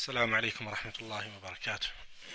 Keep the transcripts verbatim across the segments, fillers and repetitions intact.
السلام عليكم ورحمة الله وبركاته.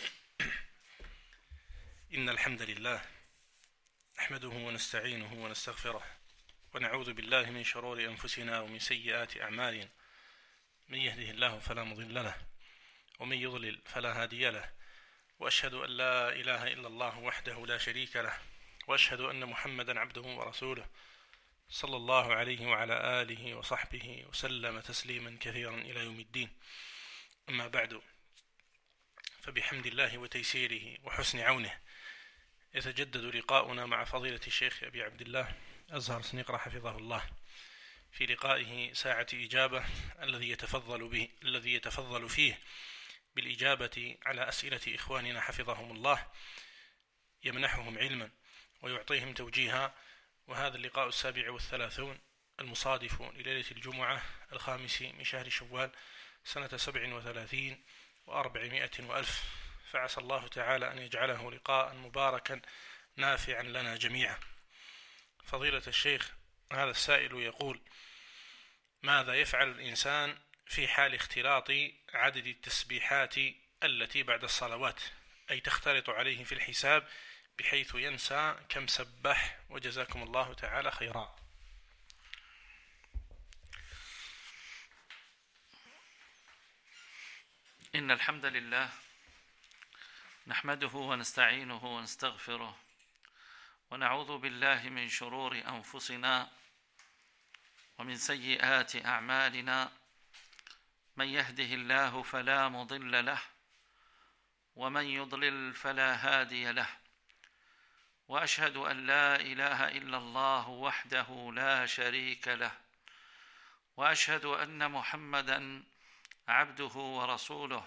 إن الحمد لله نحمده ونستعينه ونستغفره ونعوذ بالله من شرور أنفسنا ومن سيئات أعمالنا، من يهده الله فلا مضل له ومن يضلل فلا هادي له، وأشهد أن لا إله إلا الله وحده لا شريك له، وأشهد أن محمدا عبده ورسوله صلى الله عليه وعلى آله وصحبه وسلم تسليما كثيرا إلى يوم الدين. أما بعد، فبحمد الله وتيسيره وحسن عونه يتجدد لقاؤنا مع فضيلة الشيخ أبي عبد الله أزهر سنيقرة حفظه الله في لقائه ساعة إجابة الذي يتفضل به الذي يتفضل فيه بالإجابة على أسئلة إخواننا حفظهم الله، يمنحهم علما ويعطيهم توجيها. وهذا اللقاء السابع والثلاثون المصادف لليلة الجمعة الخامس من شهر شوال سنة سبع وثلاثين وأربعمائة وألف، فعسى الله تعالى أن يجعله لقاء مباركا نافعا لنا جميعا. فضيلة الشيخ، هذا السائل يقول: ماذا يفعل الإنسان في حال اختلاط عدد التسبيحات التي بعد الصلوات، أي تختلط عليه في الحساب بحيث ينسى كم سبح؟ وجزاكم الله تعالى خيرا. إن الحمد لله نحمده ونستعينه ونستغفره ونعوذ بالله من شرور أنفسنا ومن سيئات أعمالنا، من يهده الله فلا مضل له ومن يضلل فلا هادي له، وأشهد أن لا إله إلا الله وحده لا شريك له، وأشهد أن محمدًا عبده ورسوله.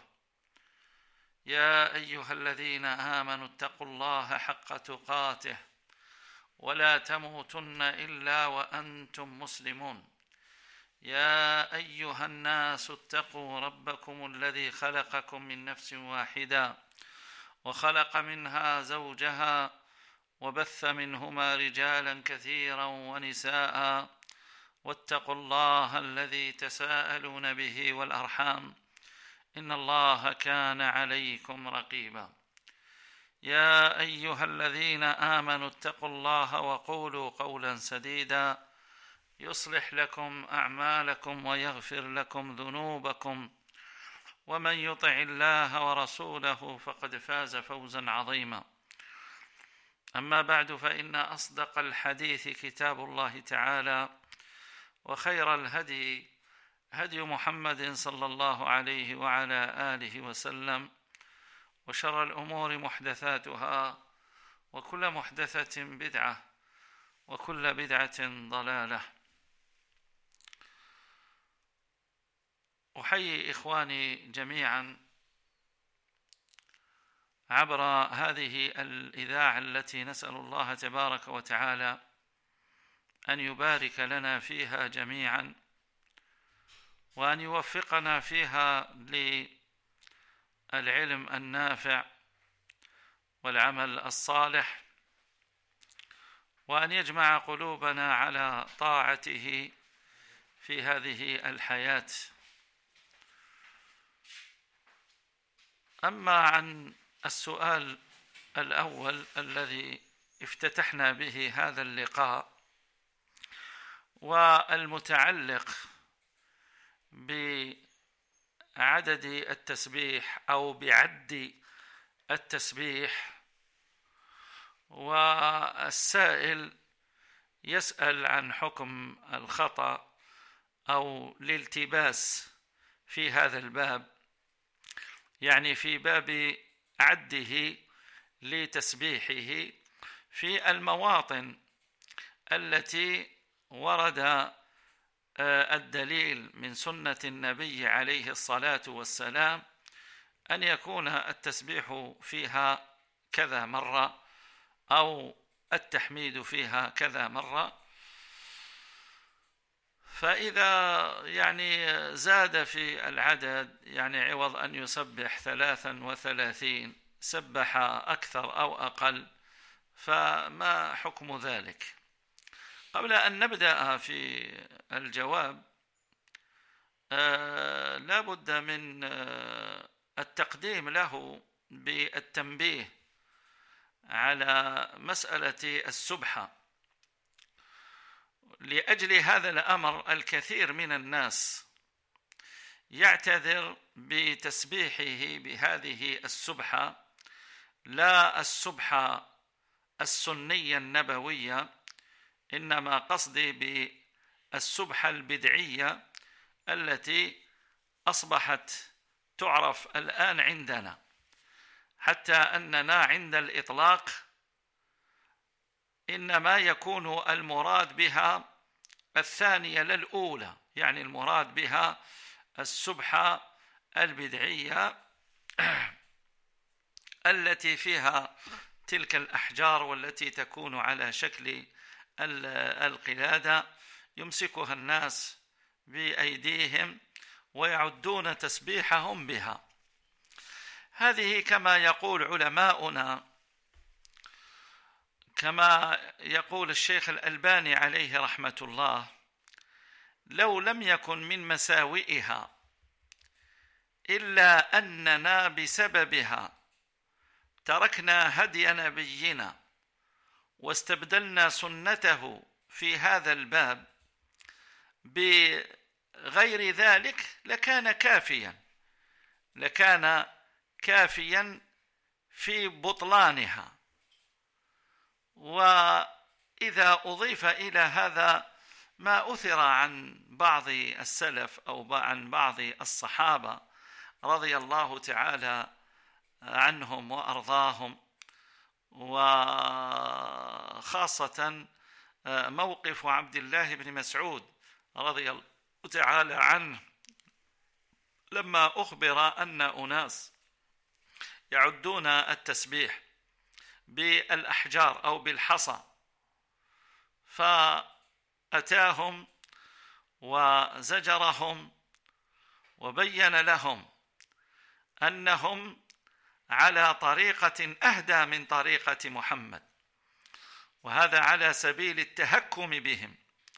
يا أيها الذين آمنوا اتقوا الله حق تقاته ولا تموتن إلا وأنتم مسلمون. يا أيها الناس اتقوا ربكم الذي خلقكم من نفس واحدة وخلق منها زوجها وبث منهما رجالا كثيرا ونساء، واتقوا الله الذي تساءلون به والأرحام إن الله كان عليكم رقيبا. يا أيها الذين آمنوا اتقوا الله وقولوا قولا سديدا يصلح لكم أعمالكم ويغفر لكم ذنوبكم، ومن يطع الله ورسوله فقد فاز فوزا عظيما. أما بعد، فإن أصدق الحديث كتاب الله تعالى، وخير الهدي هدي محمد صلى الله عليه وعلى آله وسلم، وشر الأمور محدثاتها، وكل محدثة بدعة، وكل بدعة ضلالة. أحيي إخواني جميعا عبر هذه الإذاعة التي نسأل الله تبارك وتعالى أن يبارك لنا فيها جميعا، وأن يوفقنا فيها للعلم النافع والعمل الصالح، وأن يجمع قلوبنا على طاعته في هذه الحياة. أما عن السؤال الأول الذي افتتحنا به هذا اللقاء، والمتعلق بعدد التسبيح أو بعد التسبيح، والسائل يسأل عن حكم الخطأ أو الالتباس في هذا الباب، يعني في باب عده لتسبيحه في المواطن التي ورد الدليل من سنة النبي عليه الصلاة والسلام أن يكون التسبيح فيها كذا مرة أو التحميد فيها كذا مرة. فإذا يعني زاد في العدد، يعني عوض أن يسبح ثلاثا وثلاثين سبح أكثر أو أقل، فما حكم ذلك؟ قبل أن نبدأ في الجواب آه لا بد من آه التقديم له بالتنبيه على مسألة السبحة. لأجل هذا الأمر الكثير من الناس يعتذر بتسبيحه بهذه السبحة، لا السبحة السنية النبوية، إنما قصدي بالسبحة البدعية التي أصبحت تعرف الآن عندنا، حتى أننا عند الإطلاق إنما يكون المراد بها الثانية للأولى، يعني المراد بها السبحة البدعية التي فيها تلك الأحجار والتي تكون على شكل القلادة يمسكها الناس بأيديهم ويعدون تسبيحهم بها. هذه كما يقول علماؤنا، كما يقول الشيخ الألباني عليه رحمة الله، لو لم يكن من مساوئها إلا أننا بسببها تركنا هدي نبينا واستبدلنا سنته في هذا الباب بغير ذلك لكان كافيا لكان كافيا في بطلانها. وإذا أضيف إلى هذا ما أثر عن بعض السلف أو عن بعض الصحابة رضي الله تعالى عنهم وأرضاهم، وخاصة موقف عبد الله بن مسعود رضي الله تعالى عنه لما أخبر أن أناس يعدون التسبيح بالأحجار أو بالحصى، فأتاهم وزجرهم وبين لهم أنهم على طريقة أهدى من طريقة محمد، وهذا على سبيل التهكم بهم،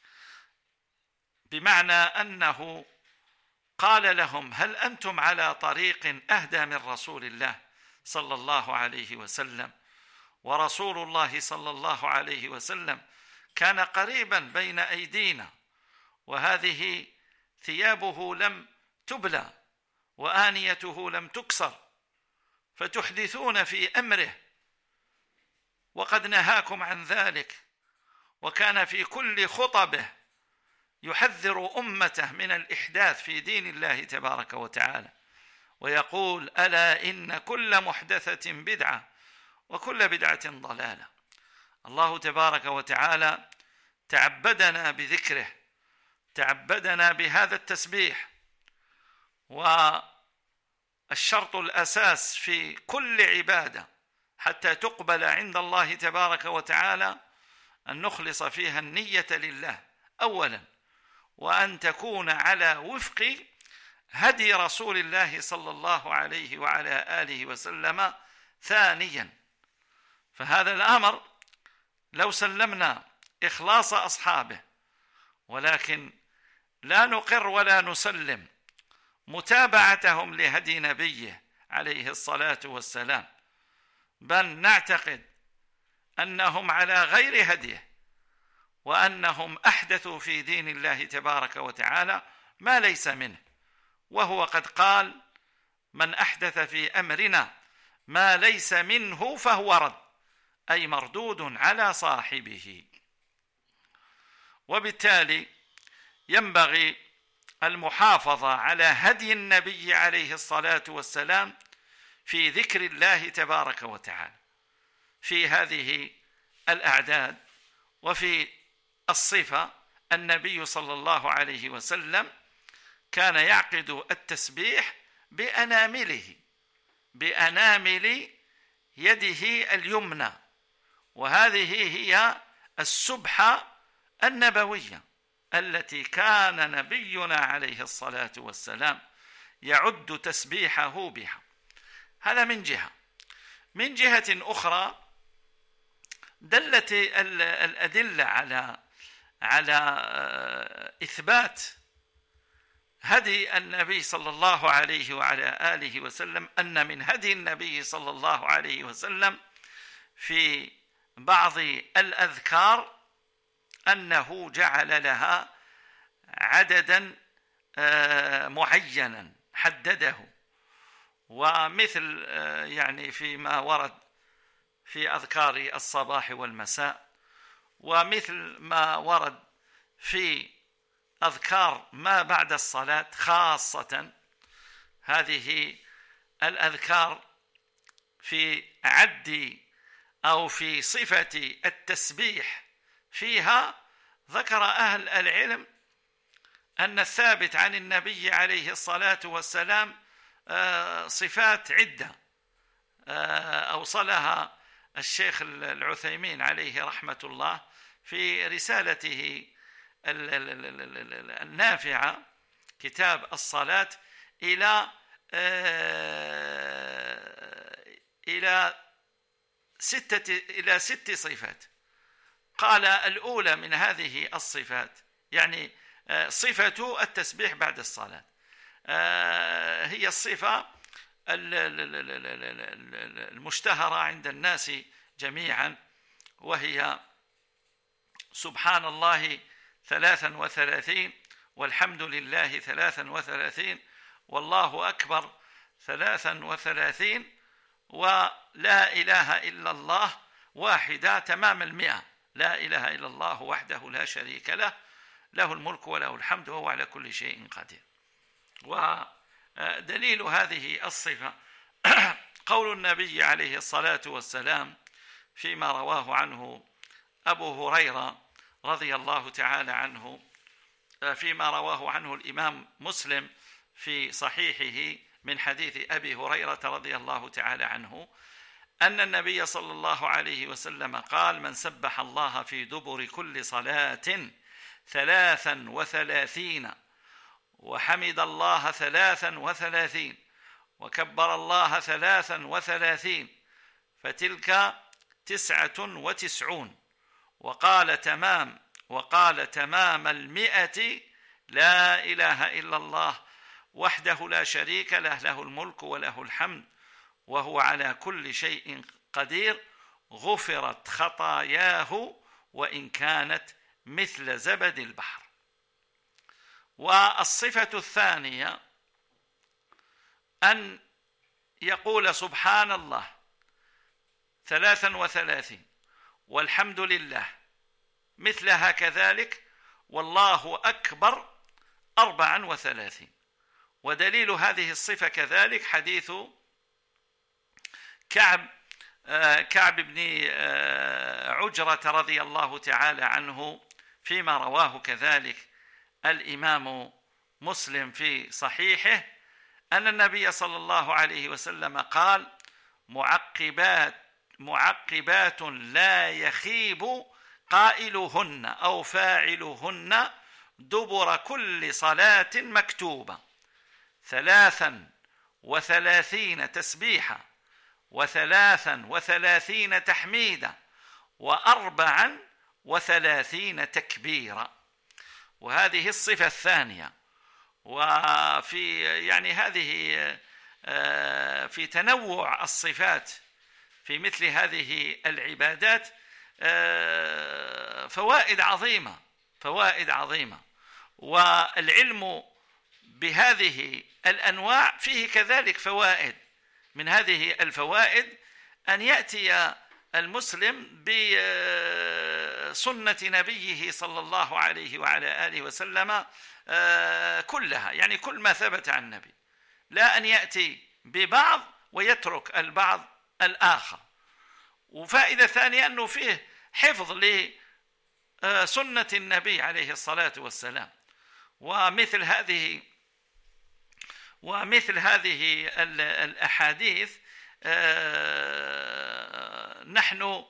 بمعنى أنه قال لهم: هل أنتم على طريق أهدى من رسول الله صلى الله عليه وسلم؟ ورسول الله صلى الله عليه وسلم كان قريبا بين أيدينا، وهذه ثيابه لم تبلى وآنيته لم تكسر، فتحدثون في أمره وقد نهاكم عن ذلك. وكان في كل خطبه يحذر أمته من الإحداث في دين الله تبارك وتعالى، ويقول: ألا إن كل محدثة بدعة وكل بدعة ضلالة. الله تبارك وتعالى تعبدنا بذكره، تعبدنا بهذا التسبيح، والشرط الأساس في كل عبادة حتى تقبل عند الله تبارك وتعالى أن نخلص فيها النية لله أولا، وأن تكون على وفق هدي رسول الله صلى الله عليه وعلى آله وسلم ثانيا. فهذا الأمر لو سلمنا إخلاص أصحابه، ولكن لا نقر ولا نسلم متابعتهم لهدي نبيه عليه الصلاة والسلام، بل نعتقد أنهم على غير هديه، وأنهم أحدثوا في دين الله تبارك وتعالى ما ليس منه، وهو قد قال: من أحدث في أمرنا ما ليس منه فهو رد، أي مردود على صاحبه. وبالتالي ينبغي المحافظة على هدي النبي عليه الصلاة والسلام في ذكر الله تبارك وتعالى في هذه الأعداد. وفي الصفة النبي صلى الله عليه وسلم كان يعقد التسبيح بأنامله بأنامل يده اليمنى، وهذه هي السبحة النبوية التي كان نبينا عليه الصلاة والسلام يعد تسبيحه بها. هذا من جهة. من جهة أخرى دلت الأدلة على على إثبات هدي النبي صلى الله عليه وعلى آله وسلم، أن من هدي النبي صلى الله عليه وسلم في بعض الأذكار أنه جعل لها عددا معينا حدده، ومثل يعني فيما ورد في أذكار الصباح والمساء، ومثل ما ورد في أذكار ما بعد الصلاة، خاصة هذه الأذكار في عد أو في صفة التسبيح فيها ذكر أهل العلم أن الثابت عن النبي عليه الصلاة والسلام صفات عدة أوصلها الشيخ العثيمين عليه رحمة الله في رسالته النافعة كتاب الصلاة إلى إلى ستة إلى ست صفات. قال الأولى من هذه الصفات يعني صفة التسبيح بعد الصلاة، هي الصفة المشتهرة عند الناس جميعا، وهي سبحان الله ثلاثا وثلاثين، والحمد لله ثلاثا وثلاثين، والله أكبر ثلاثا وثلاثين، ولا إله إلا الله واحدة تمام المئة. لا إله إلا الله وحده لا شريك له، له الملك وله الحمد وهو على كل شيء قدير. ودليل هذه الصفة قول النبي عليه الصلاة والسلام فيما رواه عنه أبو هريرة رضي الله تعالى عنه، فيما رواه عنه الإمام مسلم في صحيحه من حديث أبي هريرة رضي الله تعالى عنه أن النبي صلى الله عليه وسلم قال: من سبح الله في دبر كل صلاة ثلاثا وثلاثين، وحمد الله ثلاثا وثلاثين، وكبر الله ثلاثا وثلاثين، فتلك تسعة وتسعون، وقال تمام وقال تمام المئة لا إله إلا الله وحده لا شريك له، له الملك وله الحمد وهو على كل شيء قدير، غفرت خطاياه وإن كانت مثل زبد البحر. والصفة الثانية أن يقول سبحان الله ثلاثا وثلاثين، والحمد لله مثلها كذلك، والله أكبر أربعا وثلاثين. ودليل هذه الصفة كذلك حديث كعب كعب بن عجرة رضي الله تعالى عنه فيما رواه كذلك الإمام مسلم في صحيحه أن النبي صلى الله عليه وسلم قال: معقبات معقبات لا يخيب قائلهن أو فاعلهن دبر كل صلاة مكتوبة، ثلاثا وثلاثين تسبيحا، وثلاثا وثلاثين تحميدا، وأربعا وثلاثين تكبيرا. وهذه الصفة الثانية. وفي يعني هذه في تنوع الصفات في مثل هذه العبادات فوائد عظيمة فوائد عظيمة والعلم بهذه الأنواع فيه كذلك فوائد. من هذه الفوائد أن يأتي المسلم بسنة نبيه صلى الله عليه وعلى آله وسلم كلها، يعني كل ما ثبت عن النبي، لا أن يأتي ببعض ويترك البعض الآخر. وفائدة ثانية أنه فيه حفظ لسنة النبي عليه الصلاة والسلام. ومثل هذه ومثل هذه الأحاديث نحن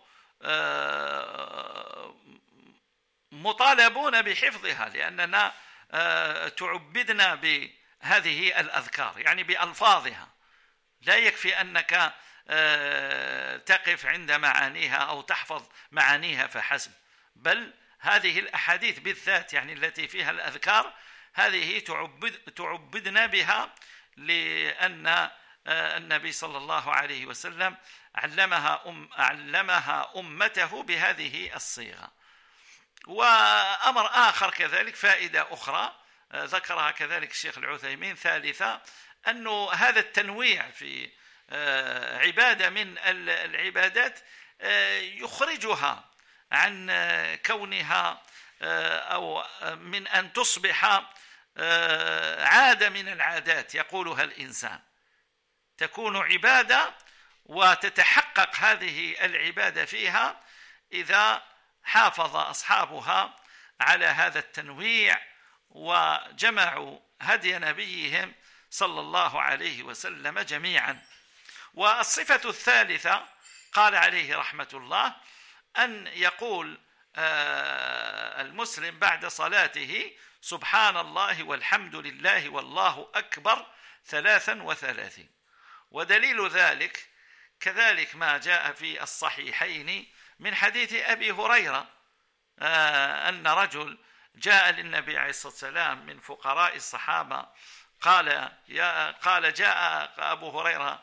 مطالبون بحفظها، لأننا تعبدنا بهذه الأذكار، يعني بألفاظها. لا يكفي أنك تقف عند معانيها أو تحفظ معانيها فحسب، بل هذه الأحاديث بالذات يعني التي فيها الأذكار هذه تعبد تعبدنا بها، لأن النبي صلى الله عليه وسلم علمها أم علمها أمته بهذه الصيغة. وأمر آخر كذلك، فائدة أخرى ذكرها كذلك الشيخ العثيمين ثالثة، أنه هذا التنويع في عبادة من العبادات يخرجها عن كونها أو من أن تصبح عادة من العادات يقولها الإنسان، تكون عبادة وتتحقق هذه العبادة فيها إذا حافظ أصحابها على هذا التنويع وجمعوا هدي نبيهم صلى الله عليه وسلم جميعا. والصفة الثالثة قال عليه رحمة الله أن يقول المسلم بعد صلاته سبحان الله والحمد لله والله أكبر ثلاثا وثلاثين. ودليل ذلك كذلك ما جاء في الصحيحين من حديث أبي هريرة أن رجل جاء للنبي عليه الصلاة والسلام من فقراء الصحابة، قال يا قال جاء أبو هريرة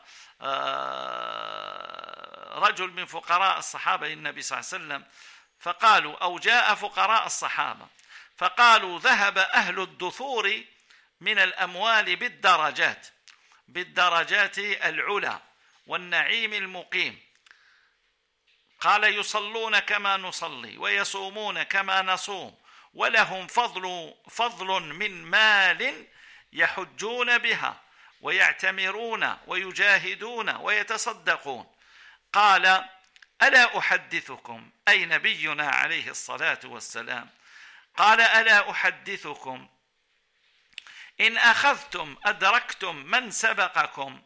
رجل من فقراء الصحابة للنبي صلى الله عليه وسلم فقالوا أو جاء فقراء الصحابة فقالوا ذهب أهل الدثور من الأموال بالدرجات بالدرجات العلى والنعيم المقيم، قال يصلون كما نصلي ويصومون كما نصوم ولهم فضل فضل من مال يحجون بها ويعتمرون ويجاهدون ويتصدقون. قال ألا أحدثكم، أي نبينا عليه الصلاة والسلام قال ألا أحدثكم إن أخذتم أدركتم من سبقكم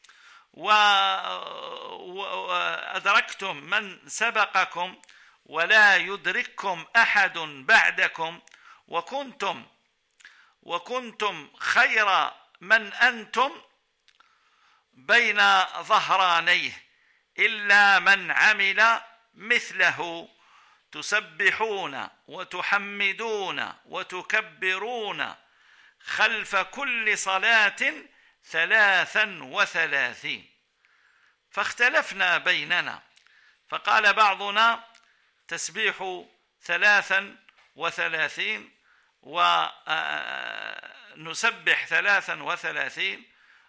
وأدركتم من سبقكم ولا يدرككم أحد بعدكم وكنتم وكنتم خير من أنتم بين ظهرانيه إلا من عمل مثله تسبحون وتحمدون وتكبرون خلف كل صلاة ثلاثا وثلاثين. فاختلفنا بيننا فقال بعضنا تسبيح ثلاثا وثلاثين ونسبح ثلاثا وثلاثين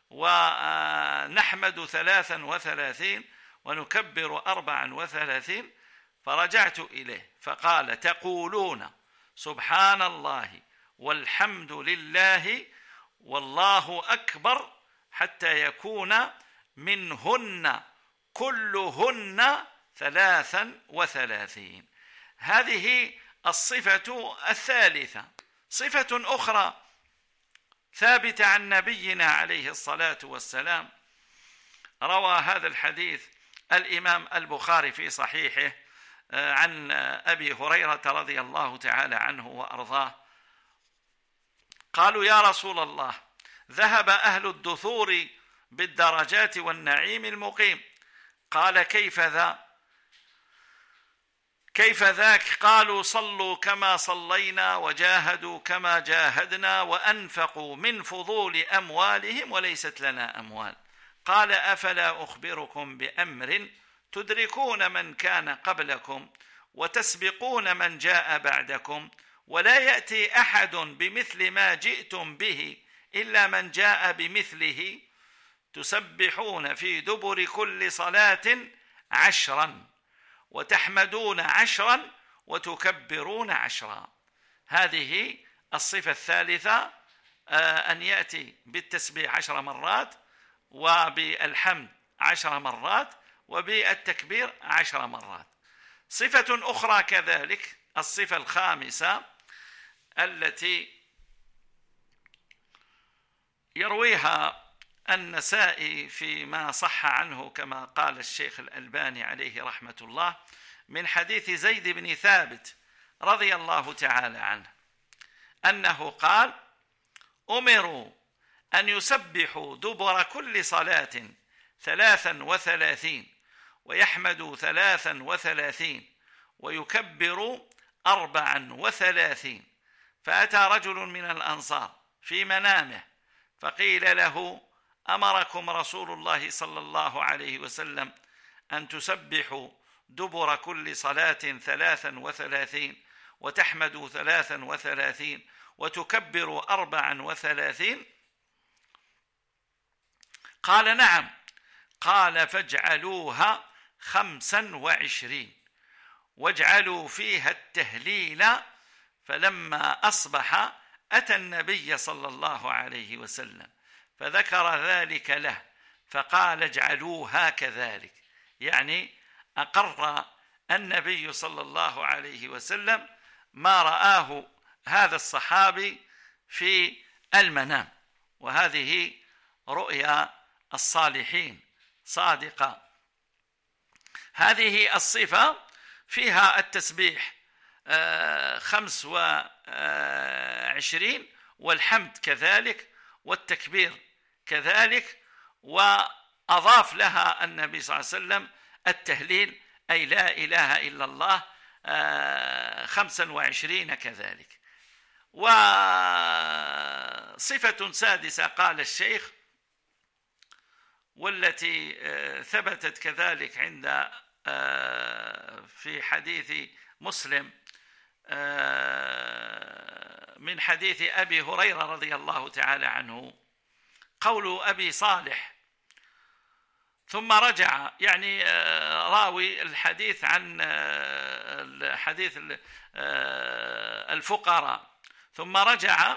ونحمد ثلاثا وثلاثين ونكبر أربعا وثلاثين. فرجعت إليه فقال تقولون سبحان الله والحمد لله والله أكبر حتى يكون منهن كلهن ثلاثا وثلاثين. هذه الصفة الثالثة. صفة أخرى ثابتة عن نبينا عليه الصلاة والسلام، روى هذا الحديث الإمام البخاري في صحيحه عن أبي هريرة رضي الله تعالى عنه وأرضاه قالوا يا رسول الله ذهب أهل الدثور بالدرجات والنعيم المقيم. قال كيف ذا كيف ذاك؟ قالوا صلوا كما صلينا وجاهدوا كما جاهدنا وأنفقوا من فضول أموالهم وليست لنا أموال. قال أفلا أخبركم بأمر تدركون من كان قبلكم وتسبقون من جاء بعدكم ولا يأتي أحد بمثل ما جئتم به إلا من جاء بمثله تسبحون في دبر كل صلاة عشرا وتحمدون عشرا وتكبرون عشرا. هذه الصفة الثالثة، أن يأتي بالتسبيح عشر مرات وبالحمد عشر مرات وبالتكبير عشر مرات. صفة أخرى كذلك الصفة الخامسة التي يرويها النسائي فيما صح عنه كما قال الشيخ الألباني عليه رحمة الله من حديث زيد بن ثابت رضي الله تعالى عنه أنه قال أمروا أن يسبحوا دبر كل صلاة ثلاثا وثلاثين ويحمدوا ثلاثا وثلاثين ويكبروا أربعا وثلاثين. فأتى رجل من الأنصار في منامه فقيل له: أمركم رسول الله صلى الله عليه وسلم أن تسبحوا دبر كل صلاة ثلاثا وثلاثين، وتحمدوا ثلاثا وثلاثين، وتكبروا أربعا وثلاثين. قال: نعم. قال: فاجعلوها خمسا وعشرين، واجعلوا فيها التهليل. فلما أصبح أتى النبي صلى الله عليه وسلم فذكر ذلك له، فقال: اجعلوها كذلك، يعني أقر النبي صلى الله عليه وسلم ما رآه هذا الصحابي في المنام، وهذه رؤيا الصالحين صادقة. هذه الصفة فيها التسبيح خمس وعشرين، والحمد كذلك، والتكبير كذلك، وأضاف لها النبي صلى الله عليه وسلم التهليل، أي لا إله إلا الله، خمسا وعشرين كذلك. وصفة سادسة قال الشيخ، والتي ثبتت كذلك عند في حديث مسلم من حديث أبي هريرة رضي الله تعالى عنه، قول أبي صالح: ثم رجع، يعني راوي الحديث عن الحديث الفقراء، ثم رجع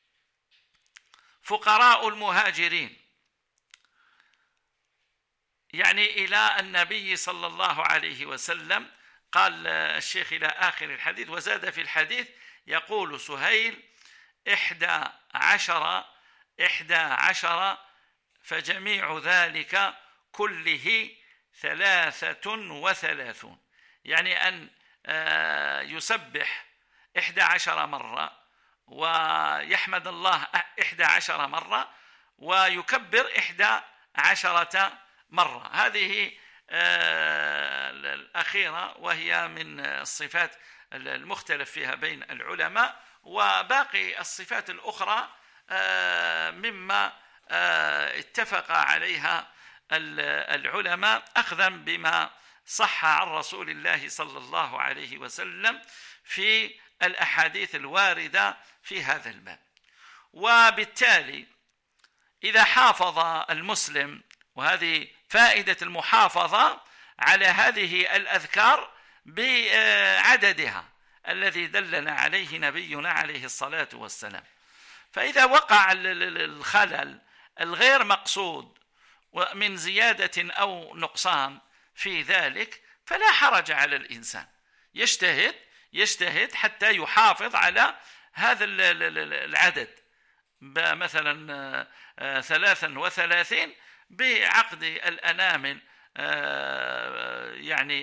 فقراء المهاجرين يعني إلى النبي صلى الله عليه وسلم. قال الشيخ إلى آخر الحديث، وزاد في الحديث يقول سهيل: إحدى عشر إحدى عشر فجميع ذلك كله ثلاثة وثلاثون، يعني أن يسبح إحدى عشر مرة، ويحمد الله إحدى عشر مرة، ويكبر إحدى عشرة مرة. هذه الأخيرة وهي من الصفات المختلف فيها بين العلماء، وباقي الصفات الأخرى مما اتفق عليها العلماء أخذا بما صح عن رسول الله صلى الله عليه وسلم في الأحاديث الواردة في هذا الباب. وبالتالي إذا حافظ المسلم، وهذه فائدة المحافظة على هذه الأذكار بعددها الذي دلنا عليه نبينا عليه الصلاة والسلام، فإذا وقع الخلل الغير مقصود ومن زيادة أو نقصان في ذلك فلا حرج على الإنسان، يجتهد يجتهد حتى يحافظ على هذا العدد، مثلا ثلاثا وثلاثين بعقد الأنامل يعني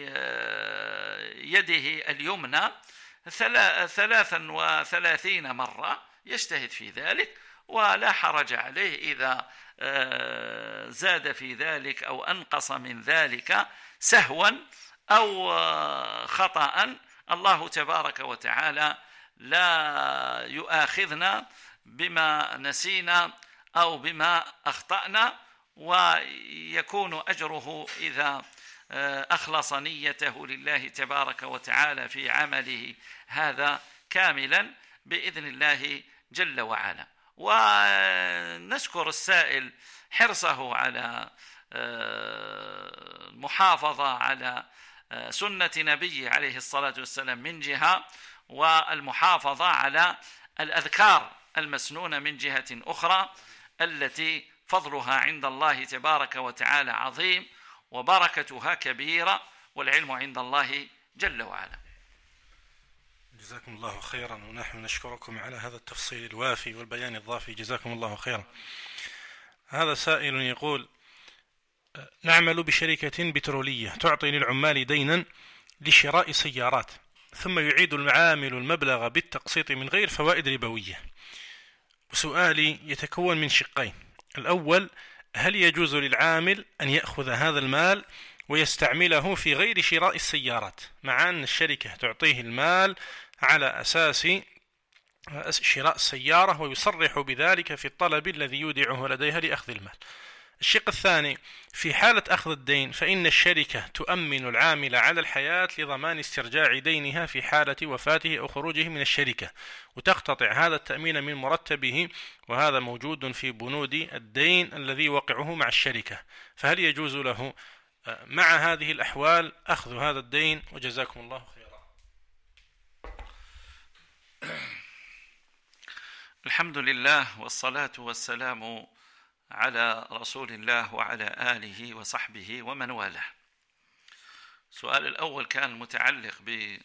يده اليمنى ثلاثا وثلاثين مرة، يجتهد في ذلك ولا حرج عليه إذا زاد في ذلك أو أنقص من ذلك سهوا أو خطأ. الله تبارك وتعالى لا يؤاخذنا بما نسينا أو بما أخطأنا، ويكون أجره إذا أخلص نيته لله تبارك وتعالى في عمله هذا كاملا بإذن الله جل وعلا. ونشكر السائل حرصه على المحافظة على سنة نبيه عليه الصلاة والسلام من جهة، والمحافظة على الأذكار المسنونة من جهة أخرى، التي فضلها عند الله تبارك وتعالى عظيم وبركتها كبيرة، والعلم عند الله جل وعلا. جزاكم الله خيرا، ونحن نشكركم على هذا التفصيل الوافي والبيان الضافي، جزاكم الله خيرا. هذا سائل يقول: نعمل بشركة بترولية تعطي للعمال دينا لشراء سيارات، ثم يعيد العامل المبلغ بالتقسيط من غير فوائد ربوية، وسؤالي يتكون من شقين: الأول، هل يجوز للعامل أن يأخذ هذا المال ويستعمله في غير شراء السيارات، مع أن الشركة تعطيه المال على أساس شراء السيارة ويصرح بذلك في الطلب الذي يودعه لديها لأخذ المال. الشق الثاني: في حالة أخذ الدين فإن الشركة تؤمن العامل على الحياة لضمان استرجاع دينها في حالة وفاته أو خروجه من الشركة، وتقتطع هذا التأمين من مرتبه، وهذا موجود في بنود الدين الذي وقعه مع الشركة. فهل يجوز له مع هذه الأحوال أخذ هذا الدين؟ وجزاكم الله خيرا. الحمد لله والصلاة والسلام على رسول الله وعلى آله وصحبه ومن والاه. السؤال الأول كان متعلق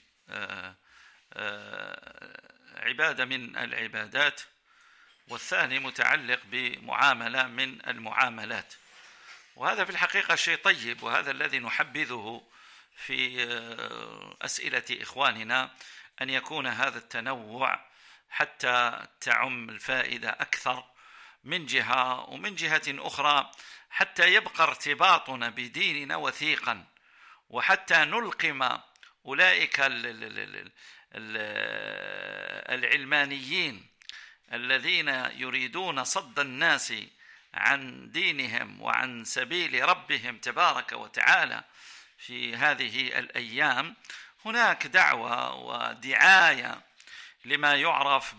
بعبادة من العبادات، والثاني متعلق بمعاملة من المعاملات، وهذا في الحقيقة شيء طيب، وهذا الذي نحبذه في أسئلة إخواننا، أن يكون هذا التنوع حتى تعم الفائدة أكثر من جهة، ومن جهة أخرى حتى يبقى ارتباطنا بديننا وثيقا، وحتى نلقم أولئك العلمانيين الذين يريدون صد الناس عن دينهم وعن سبيل ربهم تبارك وتعالى في هذه الأيام. هناك دعوة ودعاية لما يعرف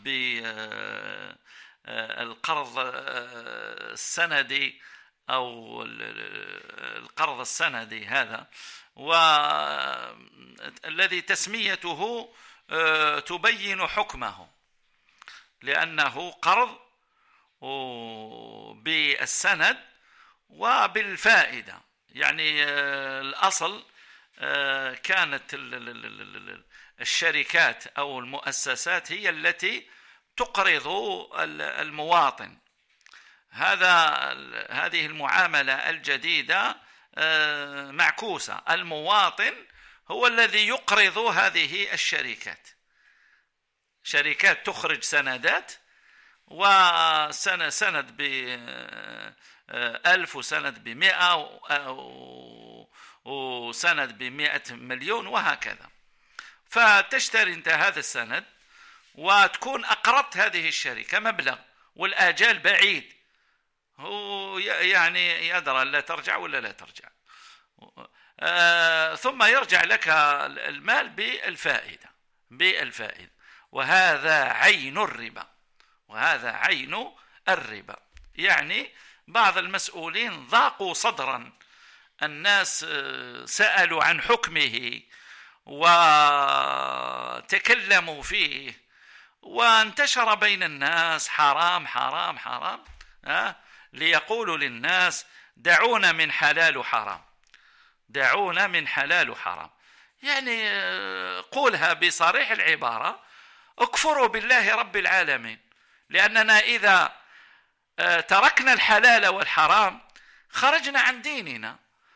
بالقرض السندي أو القرض السندي هذا، والذي تسميته تبين حكمه، لأنه قرض بالسند وبالفائدة. يعني الأصل كانت الشركات أو المؤسسات هي التي تقرض المواطن. هذا هذه المعاملة الجديدة معكوسة، المواطن هو الذي يقرض هذه الشركات. شركات تخرج سندات، وسند بألف وسند بمئة وسند بمئة مليون وهكذا، فتشتري انت هذا السند وتكون أقرضت هذه الشركة مبلغ، والآجال بعيد، هو يعني يدرى لا ترجع ولا لا ترجع، ثم يرجع لك المال بالفائدة بالفائدة وهذا عين الربا، وهذا عين الربا. يعني بعض المسؤولين ضاقوا صدرا، الناس سألوا عن حكمه وتكلموا فيه، وانتشر بين الناس حرام حرام حرام، ليقولوا للناس دعونا من حلال حرام، دعونا من حلال حرام. يعني قولها بصريح العبارة: اكفروا بالله رب العالمين، لأننا إذا تركنا الحلال والحرام خرجنا عن ديننا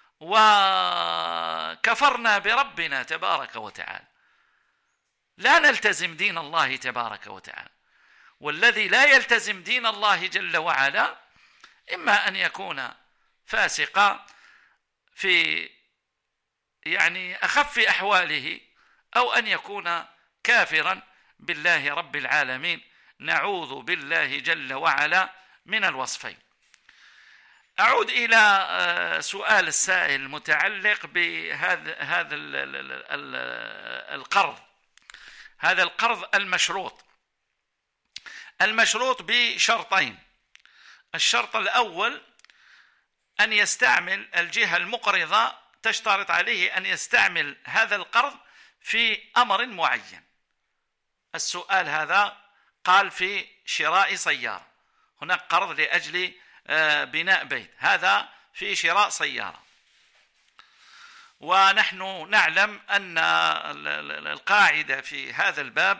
وكفرنا بربنا تبارك وتعالى، لا نلتزم دين الله تبارك وتعالى. والذي لا يلتزم دين الله جل وعلا إما أن يكون فاسقا في يعني أخف أحواله، أو أن يكون كافرا بالله رب العالمين، نعوذ بالله جل وعلا من الوصفين. أعود إلى سؤال السائل المتعلق بهذا هذا القرض، هذا القرض المشروط. المشروط بشرطين: الشرط الأول أن يستعمل الجهة المقرضة، تشترط عليه أن يستعمل هذا القرض في أمر معين. السؤال هذا قال في شراء سيارة، هناك قرض لأجل بناء بيت، هذا في شراء سيارة. ونحن نعلم أن القاعدة في هذا الباب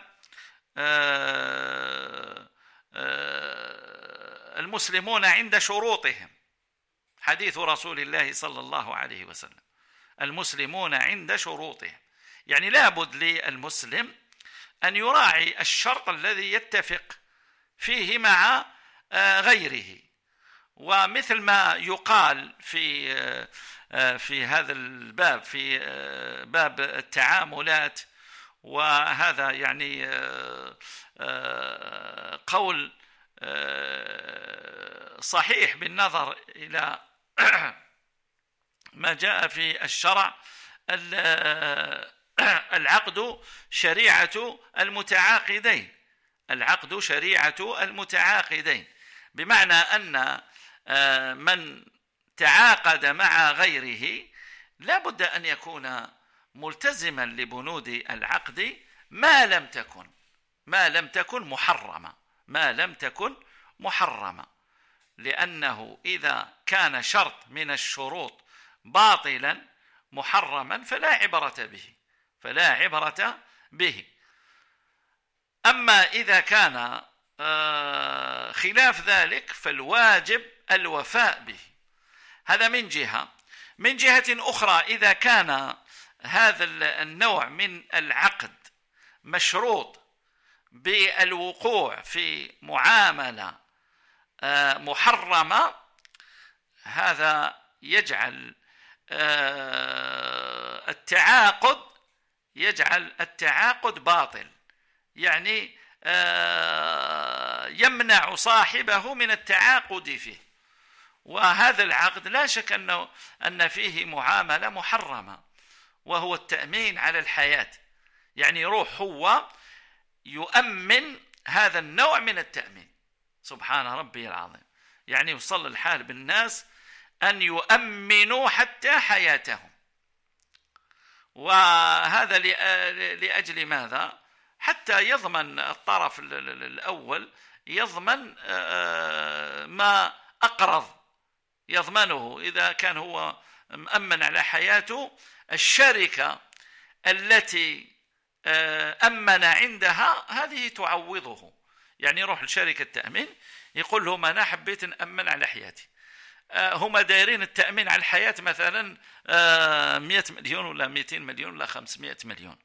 المسلمون عند شروطهم، حديث رسول الله صلى الله عليه وسلم: المسلمون عند شروطهم. يعني لابد للمسلم أن يراعي الشرط الذي يتفق فيه مع غيره. ومثل ما يقال في في هذا الباب، في باب التعاملات وهذا يعني قول صحيح بالنظر إلى ما جاء في الشرع. العقد شريعة المتعاقدين، العقد شريعة المتعاقدين، بمعنى أن من تعاقد مع غيره لا بد أن يكون ملتزما لبنود العقد ما لم تكن ما لم تكن محرمة ما لم تكن محرمة لأنه إذا كان شرط من الشروط باطلا محرما فلا عبرة به فلا عبرة به. أما إذا كان خلاف ذلك فالواجب الوفاء به. هذا من جهة. من جهة أخرى إذا كان هذا النوع من العقد مشروط بالوقوع في معاملة محرمة هذا يجعل التعاقد يجعل التعاقد باطل، يعني يمنع صاحبه من التعاقد فيه. وهذا العقد لا شك أنه أن فيه معاملة محرمة وهو التأمين على الحياة، يعني يروح هو يؤمن هذا النوع من التأمين. سبحان ربي العظيم، يعني يوصل الحال بالناس أن يؤمنوا حتى حياتهم. وهذا لأجل ماذا؟ حتى يضمن الطرف الأول يضمن ما أقرض، يضمنه إذا كان هو مأمن على حياته. الشركة التي أمن عندها هذه تعوضه، يعني يروح لشركة التأمين يقول لهم أنا حبيت نأمن على حياتي، هم دايرين التأمين على الحياة مثلا مئة مليون ولا مئتين مليون ولا خمسمائة مليون،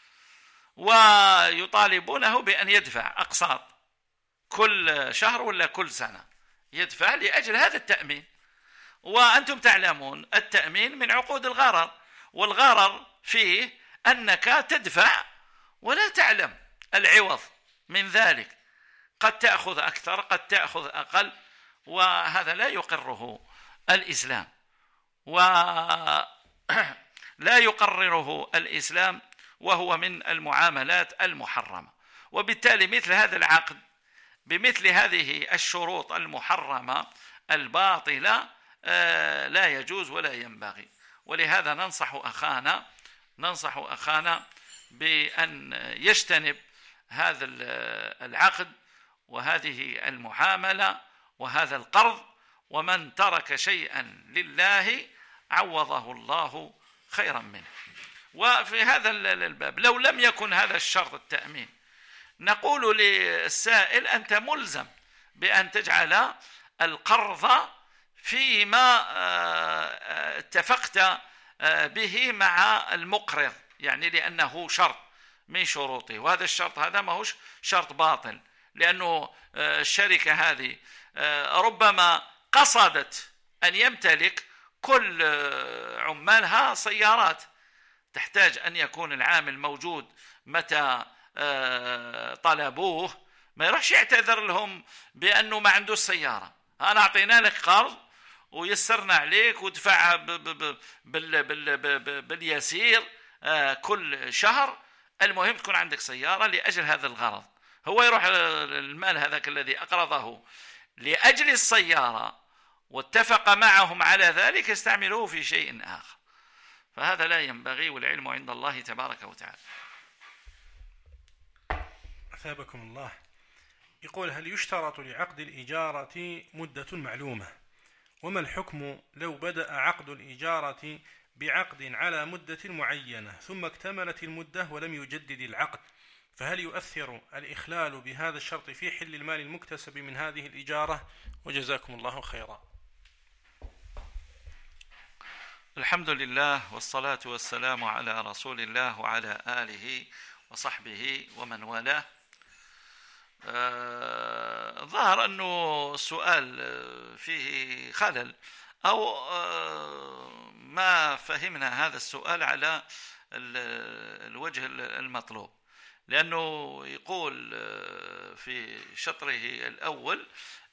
ويطالبونه بأن يدفع أقساط كل شهر ولا كل سنة، يدفع لأجل هذا التأمين. وأنتم تعلمون التأمين من عقود الغرر، والغرر فيه أنك تدفع ولا تعلم العوض من ذلك، قد تأخذ أكثر قد تأخذ أقل، وهذا لا يقره الإسلام ولا يقرره الإسلام، وهو من المعاملات المحرمة. وبالتالي مثل هذا العقد بمثل هذه الشروط المحرمة الباطلة لا يجوز ولا ينبغي. ولهذا ننصح أخانا ننصح أخانا بأن يجتنب هذا العقد وهذه المعاملة وهذا القرض. ومن ترك شيئا لله عوضه الله خيرا منه. وفي هذا الباب لو لم يكن هذا الشرط التأمين نقول للسائل أنت ملزم بأن تجعل القرض فيما اتفقت به مع المقرض، يعني لأنه شرط من شروطه، وهذا الشرط هذا ما هوش شرط باطل، لأنه الشركة هذه ربما قصدت أن يمتلك كل عمالها سيارات، تحتاج أن يكون العامل موجود متى طلبوه، ما يروحش يعتذر لهم بأنه ما عنده السيارة. أنا أعطينا لك قرض ويسرنا عليك ودفع باليسير كل شهر، المهم تكون عندك سيارة لأجل هذا الغرض. هو يروح المال هذاك الذي أقرضه لأجل السيارة واتفق معهم على ذلك يستعملوه في شيء آخر، فهذا لا ينبغي، والعلم عند الله تبارك وتعالى. أثابكم الله. يقول: هل يشترط لعقد الإجارة مدة معلومة؟ وما الحكم لو بدأ عقد الإجارة بعقد على مدة معينة ثم اكتملت المدة ولم يجدد العقد، فهل يؤثر الإخلال بهذا الشرط في حل المال المكتسب من هذه الإجارة؟ وجزاكم الله خيرا. الحمد لله والصلاة والسلام على رسول الله وعلى آله وصحبه ومن والاه. آه ظهر أنه السؤال فيه خلل، أو آه ما فهمنا هذا السؤال على الوجه المطلوب. لأنه يقول في شطره الأول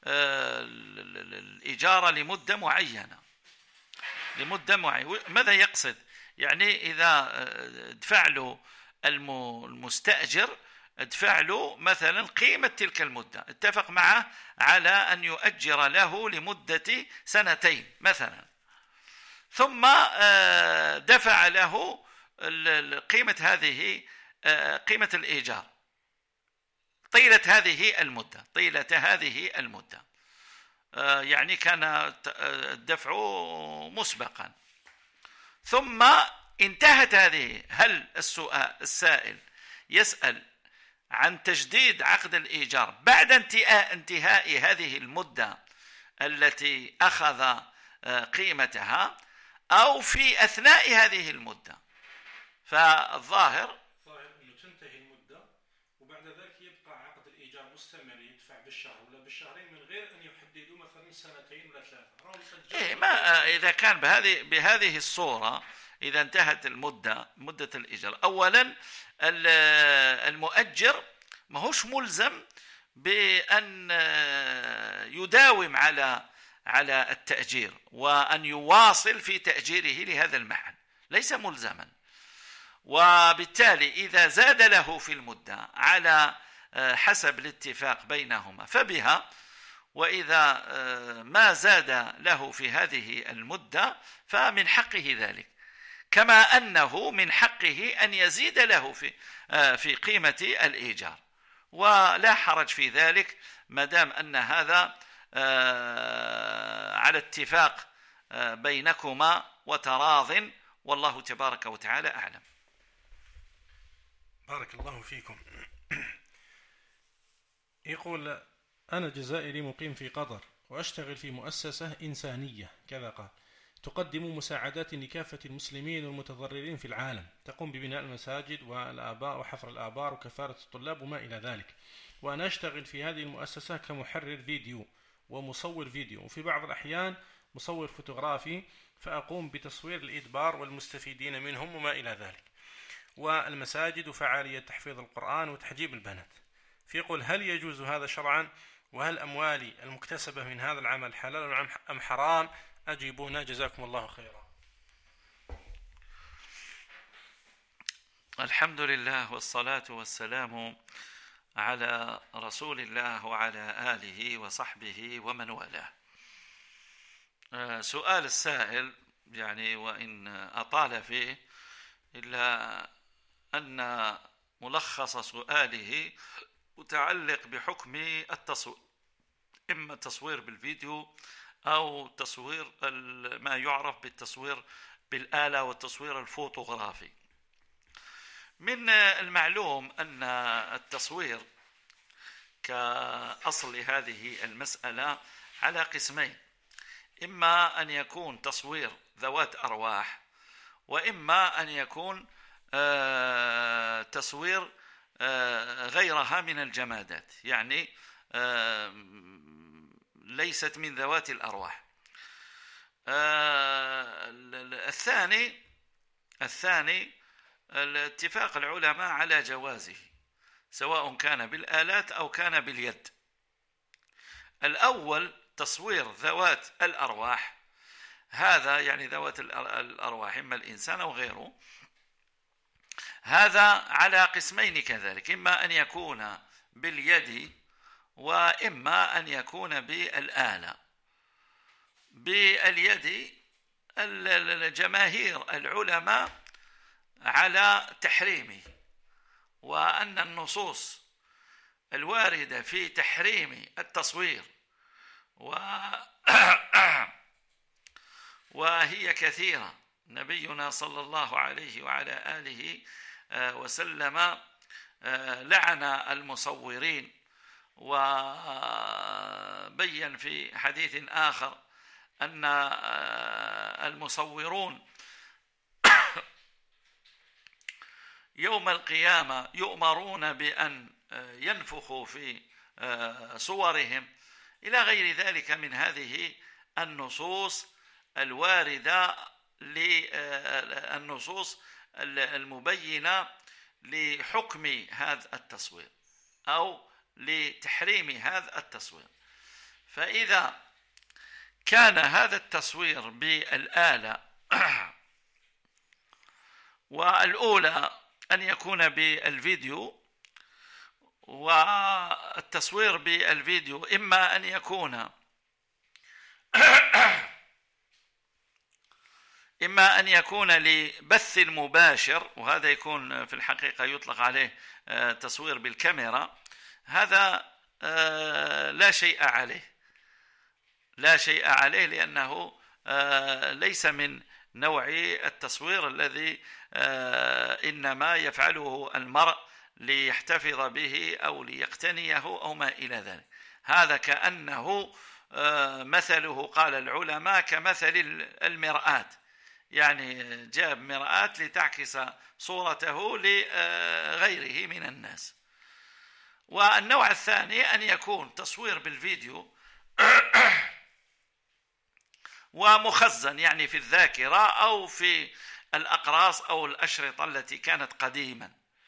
الإجارة لمدة معينة لمدة معينة. ماذا يقصد؟ يعني إذا دفع له المستأجر ادفع له مثلا قيمة تلك المدة، اتفق معه على أن يؤجر له لمدة سنتين مثلا، ثم دفع له قيمة هذه قيمة الإيجار طيلة هذه المدة طيلة هذه المدة يعني كان الدفع مسبقا، ثم انتهت هذه. هل السؤال السائل يسأل عن تجديد عقد الإيجار بعد انتهاء انتهاء هذه المدة التي أخذ قيمتها أو في أثناء هذه المدة؟ فالظاهر ظاهر أنه تنتهي المدة وبعد ذلك يبقى عقد الإيجار مستمر، يدفع بالشهر ولا بالشهرين من غير أن يحددوا مثلا سنتين ولا ثلاثة. إيه ما إذا كان بهذه بهذه الصورة، إذا انتهت المدة مدة الإيجار، أولا المؤجر ما هوش ملزم بأن يداوم على على التأجير وأن يواصل في تأجيره لهذا المحل، ليس ملزما. وبالتالي إذا زاد له في المدة على حسب الاتفاق بينهما فبها، وإذا ما زاد له في هذه المدة فمن حقه ذلك، كما أنه من حقه أن يزيد له في في قيمة الإيجار، ولا حرج في ذلك ما دام أن هذا على اتفاق بينكما وتراض، والله تبارك وتعالى أعلم. بارك الله فيكم. يقول: أنا جزائري مقيم في قطر وأشتغل في مؤسسة إنسانية كذا قال تقدم مساعدات لكافة المسلمين والمتضررين في العالم، تقوم ببناء المساجد والآباء وحفر الآبار وكفالة الطلاب وما إلى ذلك. وأنا أشتغل في هذه المؤسسة كمحرر فيديو ومصور فيديو، وفي بعض الأحيان مصور فوتوغرافي، فأقوم بتصوير الإدبار والمستفيدين منهم وما إلى ذلك، والمساجد وفعالية تحفيظ القرآن وتحجيب البنات. فيقول: هل يجوز هذا شرعا؟ وهل أموالي المكتسبة من هذا العمل حلال أم حرام؟ أجيبونا جزاكم الله خيرا. الحمد لله والصلاة والسلام على رسول الله وعلى آله وصحبه ومن والاه. سؤال السائل يعني وإن أطال فيه إلا أن ملخص سؤاله متعلق بحكم التصوير، إما التصوير بالفيديو أو تصوير ما يعرف بالتصوير بالآلة والتصوير الفوتوغرافي. من المعلوم أن التصوير كأصل هذه المسألة على قسمين: إما أن يكون تصوير ذوات أرواح، وإما أن يكون تصوير غيرها من الجمادات، يعني ليست من ذوات الأرواح. الثاني الثاني الاتفاق العلماء على جوازه، سواء كان بالآلات أو كان باليد. الأول تصوير ذوات الأرواح، هذا يعني ذوات الأرواح إما الإنسان أو غيره، هذا على قسمين كذلك: إما أن يكون باليد وإما أن يكون بالآلة. باليد الجماهير العلماء على تحريمه، وأن النصوص الواردة في تحريم التصوير و وهي كثيرة. نبينا صلى الله عليه وعلى آله وسلم لعن المصورين، وبين في حديث آخر أن المصورون يوم القيامة يؤمرون بأن ينفخوا في صورهم إلى غير ذلك من هذه النصوص الواردة للنصوص المبينة لحكم هذا التصوير أو لتحريم هذا التصوير. فإذا كان هذا التصوير بالآلة والأولى أن يكون بالفيديو، والتصوير بالفيديو إما أن يكون إما أن يكون لبث المباشر، وهذا يكون في الحقيقة يطلق عليه تصوير بالكاميرا، هذا لا شيء عليه لا شيء عليه لأنه ليس من نوع التصوير الذي إنما يفعله المرء ليحتفظ به أو ليقتنيه أو ما إلى ذلك. هذا كأنه مثله قال العلماء كمثل المرآة، يعني جاب مرآة لتعكس صورته لغيره من الناس. والنوع الثاني أن يكون تصوير بالفيديو ومخزن، يعني في الذاكرة أو في الأقراص أو الأشرطة التي كانت قديما.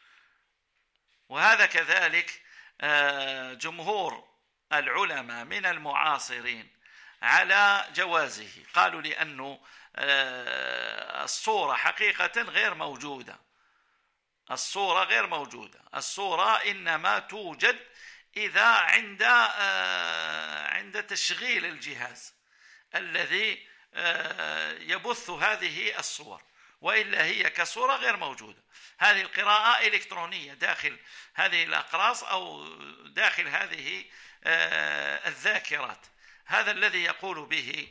وهذا كذلك جمهور العلماء من المعاصرين على جوازه، قالوا لأنه الصورة حقيقة غير موجودة الصورة غير موجودة الصورة إنما توجد إذا عند عند تشغيل الجهاز الذي يبث هذه الصور، وإلا هي كصورة غير موجودة. هذه القراءة إلكترونية داخل هذه الأقراص أو داخل هذه الذاكرات. هذا الذي يقول به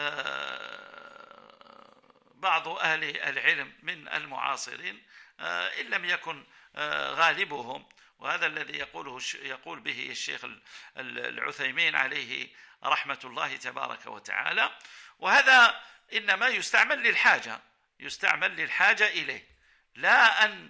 بعض أهل العلم من المعاصرين إن لم يكن غالبهم، وهذا الذي يقوله يقول به الشيخ العثيمين عليه رحمة الله تبارك وتعالى. وهذا إنما يستعمل للحاجة يستعمل للحاجة إليه، لا أن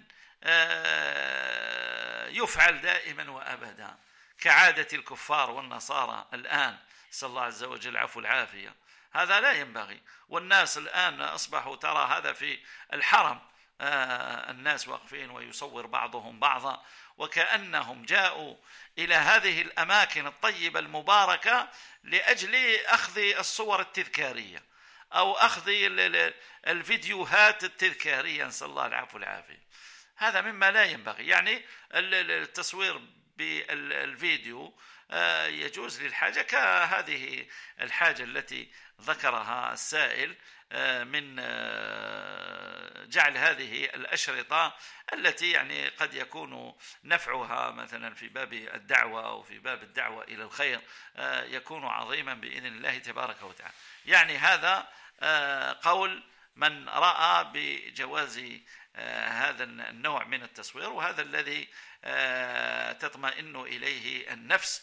يفعل دائما وأبدا كعادة الكفار والنصارى الآن، نسأل الله عز وجل العفو والعافية. هذا لا ينبغي. والناس الآن أصبحوا ترى هذا في الحرم، الناس واقفين ويصور بعضهم بعضا وكأنهم جاءوا إلى هذه الأماكن الطيبة المباركة لأجل أخذ الصور التذكارية أو أخذ الفيديوهات التذكارية، نسأل الله العفو والعافية. هذا مما لا ينبغي. يعني التصوير بالفيديو يجوز للحاجة كهذه الحاجة التي ذكرها السائل من جعل هذه الأشرطة التي يعني قد يكون نفعها مثلا في باب الدعوة أو في باب الدعوة إلى الخير يكون عظيما بإذن الله تبارك وتعالى. يعني هذا قول من رأى بجواز هذا النوع من التصوير، وهذا الذي تطمئن إليه النفس،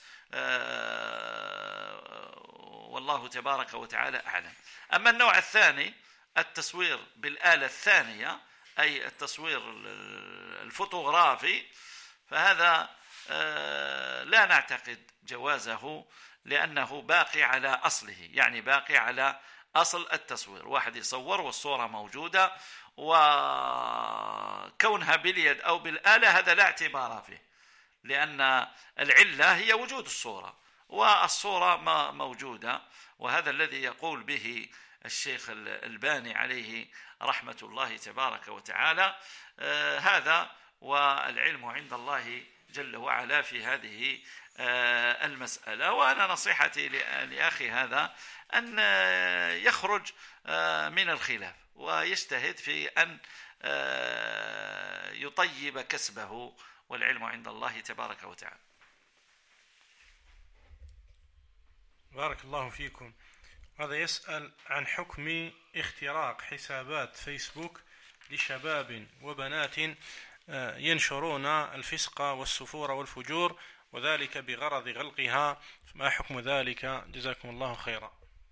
والله تبارك وتعالى أعلم. أما النوع الثاني التصوير بالآلة الثانية أي التصوير الفوتوغرافي، فهذا لا نعتقد جوازه لأنه باقي على أصله، يعني باقي على أصل التصوير. واحد يصور والصورة موجودة، وكونها باليد أو بالآلة هذا لا اعتبار فيه، لأن العلة هي وجود الصورة والصورة موجودة. وهذا الذي يقول به الشيخ الألباني عليه رحمة الله تبارك وتعالى. آه هذا والعلم عند الله جل وعلا في هذه آه المسألة. وأنا نصيحتي لأخي هذا أن يخرج آه من الخلاف ويجتهد في أن آه يطيب كسبه، والعلم عند الله تبارك وتعالى. بارك الله فيكم. هذا يسأل عن حكم اختراق حسابات فيسبوك لشباب وبنات ينشرون الفسق والسفور والفجور، وذلك بغرض غلقها، ما حكم ذلك؟ جزاكم الله خيرا.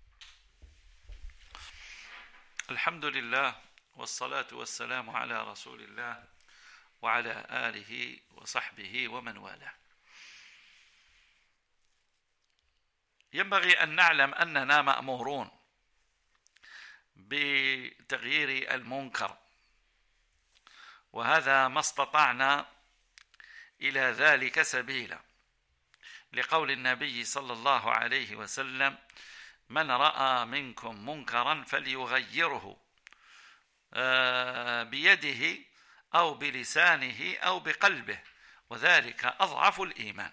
الحمد لله والصلاة والسلام على رسول الله وعلى آله وصحبه ومن والاه. ينبغي أن نعلم أننا مأمورون بتغيير المنكر وهذا ما استطعنا إلى ذلك سبيلا، لقول النبي صلى الله عليه وسلم: من رأى منكم منكرا فليغيره بيده أو بلسانه أو بقلبه، وذلك أضعف الإيمان.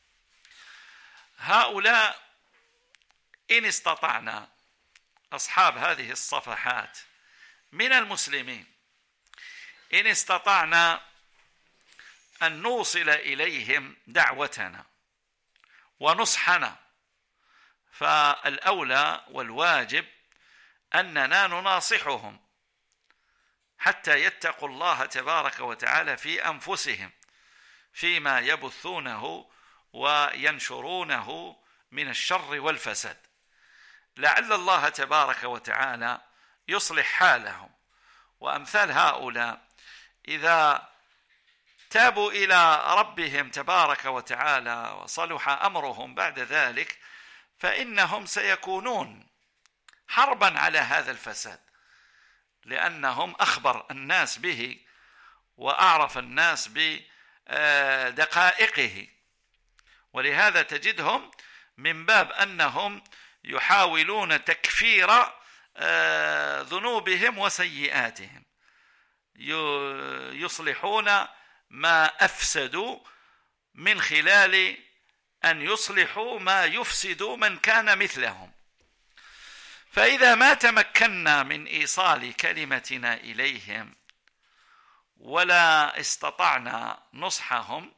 هؤلاء إن استطعنا، أصحاب هذه الصفحات من المسلمين، إن استطعنا أن نوصل إليهم دعوتنا ونصحنا، فالأولى والواجب أننا نناصحهم حتى يتقوا الله تبارك وتعالى في أنفسهم فيما يبثونه وينشرونه من الشر والفساد، لعل الله تبارك وتعالى يصلح حالهم. وأمثال هؤلاء إذا تابوا إلى ربهم تبارك وتعالى وصلح أمرهم بعد ذلك، فإنهم سيكونون حربا على هذا الفساد، لأنهم أخبر الناس به وأعرف الناس بدقائقه، ولهذا تجدهم من باب أنهم يحاولون تكفير ذنوبهم وسيئاتهم، يصلحون ما أفسدوا من خلال أن يصلحوا ما يفسد من كان مثلهم. فإذا ما تمكنا من إيصال كلمتنا إليهم ولا استطعنا نصحهم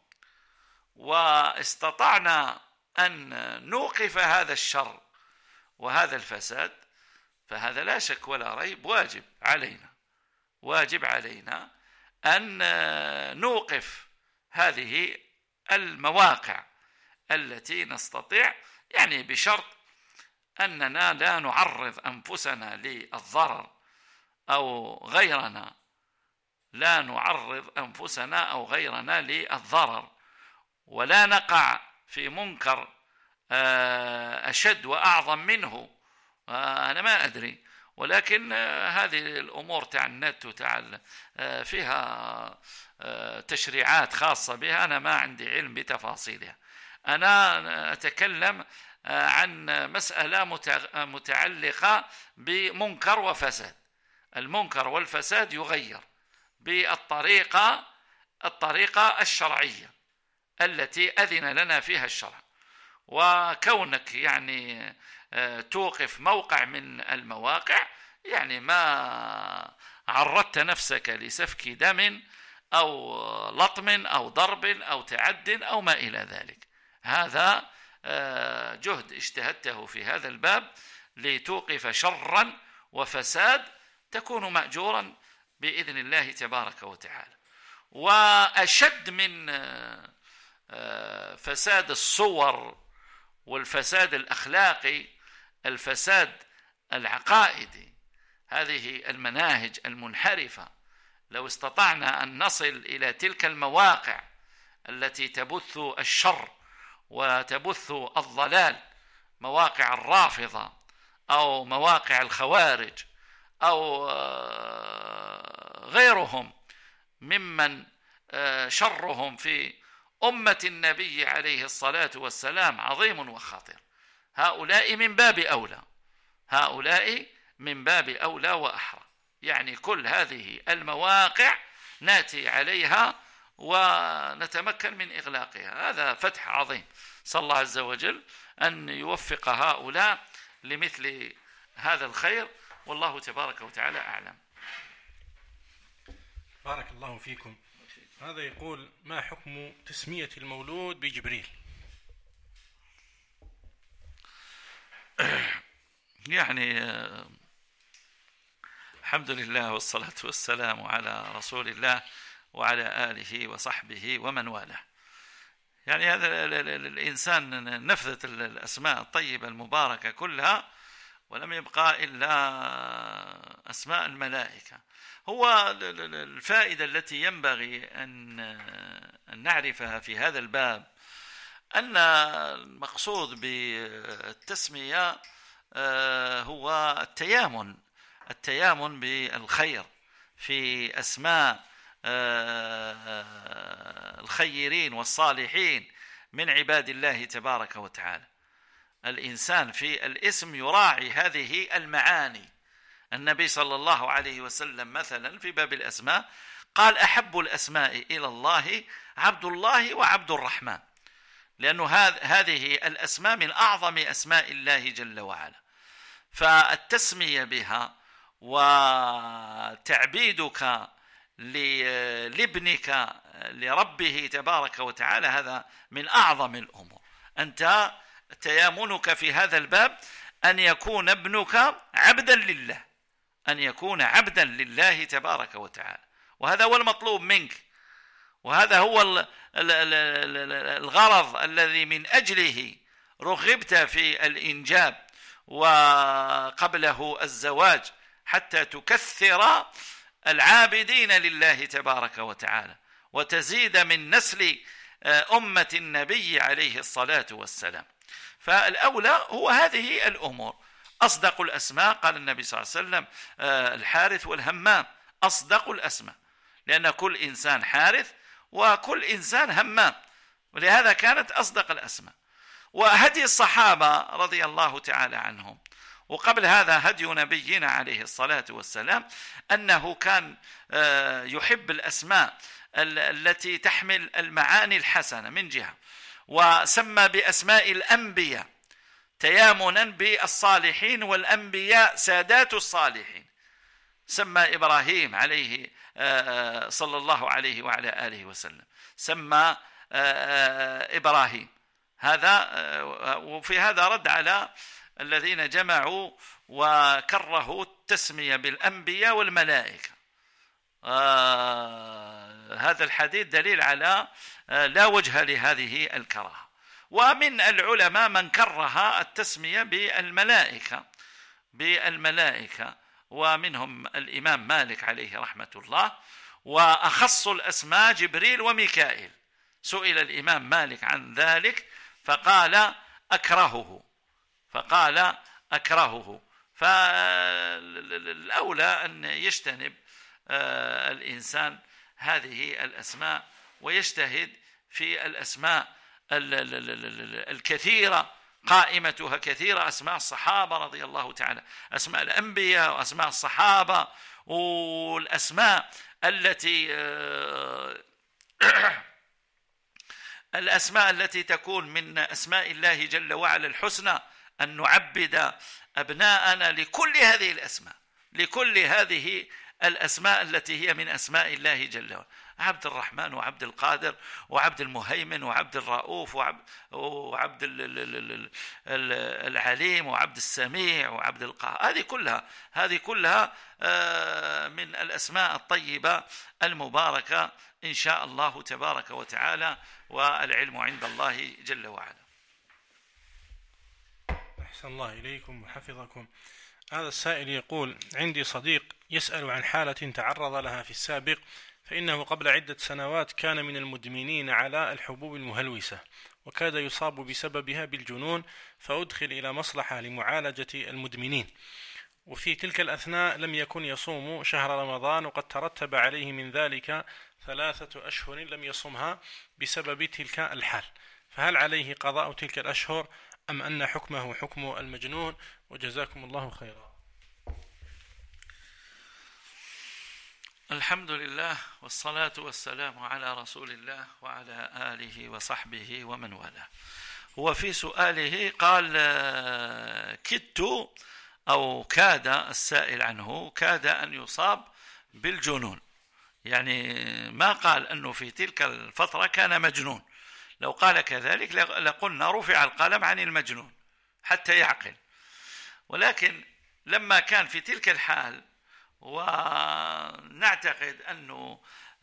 واستطعنا أن نوقف هذا الشر وهذا الفساد، فهذا لا شك ولا ريب واجب علينا، واجب علينا أن نوقف هذه المواقع التي نستطيع، يعني بشرط أننا لا نعرض أنفسنا للضرر أو غيرنا، لا نعرض أنفسنا أو غيرنا للضرر، ولا نقع في منكر أشد وأعظم منه. أنا ما أدري، ولكن هذه الأمور تاع النت وتاع فيها تشريعات خاصة بها، أنا ما عندي علم بتفاصيلها. أنا أتكلم عن مسألة متعلقة بمنكر وفساد. المنكر والفساد يغير بالطريقة الطريقة الشرعية التي أذن لنا فيها الشرع. وكونك يعني توقف موقع من المواقع، يعني ما عرضت نفسك لسفك دم أو لطم أو ضرب أو تعد أو ما إلى ذلك. هذا جهد اجتهدته في هذا الباب لتوقف شرا وفساد، تكون مأجورا بإذن الله تبارك وتعالى. وأشد من فساد الصور والفساد الأخلاقي الفساد العقائدي، هذه المناهج المنحرفة. لو استطعنا أن نصل إلى تلك المواقع التي تبث الشر وتبث الضلال، مواقع الرافضة أو مواقع الخوارج أو غيرهم ممن شرهم في أمة النبي عليه الصلاة والسلام عظيم وخطير، هؤلاء من باب أولى، هؤلاء من باب أولى وأحرى. يعني كل هذه المواقع ناتي عليها ونتمكن من إغلاقها، هذا فتح عظيم. صلى الله عز وجل أن يوفق هؤلاء لمثل هذا الخير، والله تبارك وتعالى أعلم. بارك الله فيكم. هذا يقول: ما حكم تسمية المولود بجبريل؟ يعني الحمد لله والصلاة والسلام على رسول الله وعلى آله وصحبه ومن والاه. يعني هذا الإنسان نفذت الأسماء الطيبة المباركة كلها، ولم يبقى إلا أسماء الملائكة. هو الفائدة التي ينبغي أن نعرفها في هذا الباب أن المقصود بالتسمية هو التيامن التيامن بالخير في أسماء الخيرين والصالحين من عباد الله تبارك وتعالى. الإنسان في الاسم يراعي هذه المعاني. النبي صلى الله عليه وسلم مثلا في باب الأسماء قال: أحب الأسماء إلى الله عبد الله وعبد الرحمن، لأنه هذه الأسماء من أعظم أسماء الله جل وعلا. فالتسمية بها وتعبيدك لابنك لربه تبارك وتعالى هذا من أعظم الأمور. أنت تيامنك في هذا الباب أن يكون ابنك عبدا لله، أن يكون عبدا لله تبارك وتعالى، وهذا هو المطلوب منك، وهذا هو الغرض الذي من أجله رغبت في الإنجاب وقبله الزواج، حتى تكثر العابدين لله تبارك وتعالى وتزيد من نسل أمة النبي عليه الصلاة والسلام. فالأولى هو هذه الأمور. أصدق الأسماء قال النبي صلى الله عليه وسلم الحارث والهمام أصدق الأسماء، لأن كل إنسان حارث وكل إنسان همام، ولهذا كانت أصدق الأسماء. وهدي الصحابة رضي الله تعالى عنهم، وقبل هذا هدي نبينا عليه الصلاة والسلام، أنه كان يحب الأسماء التي تحمل المعاني الحسنة من جهة، وسمى بأسماء الأنبياء تيامنا بالصالحين، والأنبياء سادات الصالحين. سمى إبراهيم عليه صلى الله عليه وعلى آله وسلم، سمى إبراهيم هذا. وفي هذا رد على الذين جمعوا وكرهوا التسمية بالأنبياء والملائكة. هذا الحديث دليل على لا وجه لهذه الكراهة. ومن العلماء من كره التسمية بالملائكة بالملائكة ومنهم الإمام مالك عليه رحمة الله. وأخص الأسماء جبريل وميكائيل. سئل الإمام مالك عن ذلك فقال أكرهه فقال أكرهه فالأولى أن يجتنب الإنسان هذه الأسماء ويجتهد في الأسماء الكثيرة، قائمتها كثيرة، أسماء الصحابة رضي الله تعالى، أسماء الأنبياء وأسماء الصحابة، والأسماء التي الأسماء التي تكون من أسماء الله جل وعلا الحسنى، أن نعبد أبناءنا لكل هذه الأسماء لكل هذه الأسماء التي هي من أسماء الله جل وعلا، عبد الرحمن وعبد القادر وعبد المهيمن وعبد الرؤوف وعبد العليم وعبد السميع وعبد القاهر. هذه كلها هذه كلها من الأسماء الطيبة المباركة إن شاء الله تبارك وتعالى، والعلم عند الله جل وعلا. أحسن الله إليكم وحفظكم. هذا السائل يقول: عندي صديق يسأل عن حالة تعرض لها في السابق، فإنه قبل عدة سنوات كان من المدمنين على الحبوب المهلوسة، وكاد يصاب بسببها بالجنون، فأدخل إلى مصلحة لمعالجة المدمنين، وفي تلك الأثناء لم يكن يصوم شهر رمضان، وقد ترتب عليه من ذلك ثلاثة أشهر لم يصمها بسبب تلك الحال، فهل عليه قضاء تلك الأشهر أم أن حكمه حكم المجنون؟ وجزاكم الله خيرا. الحمد لله والصلاة والسلام على رسول الله وعلى آله وصحبه ومن والاه. هو في سؤاله قال: كدت أو كاد السائل عنه كاد أن يصاب بالجنون، يعني ما قال أنه في تلك الفترة كان مجنون. لو قال كذلك لقلنا رفع القلم عن المجنون حتى يعقل، ولكن لما كان في تلك الحال ونعتقد أنه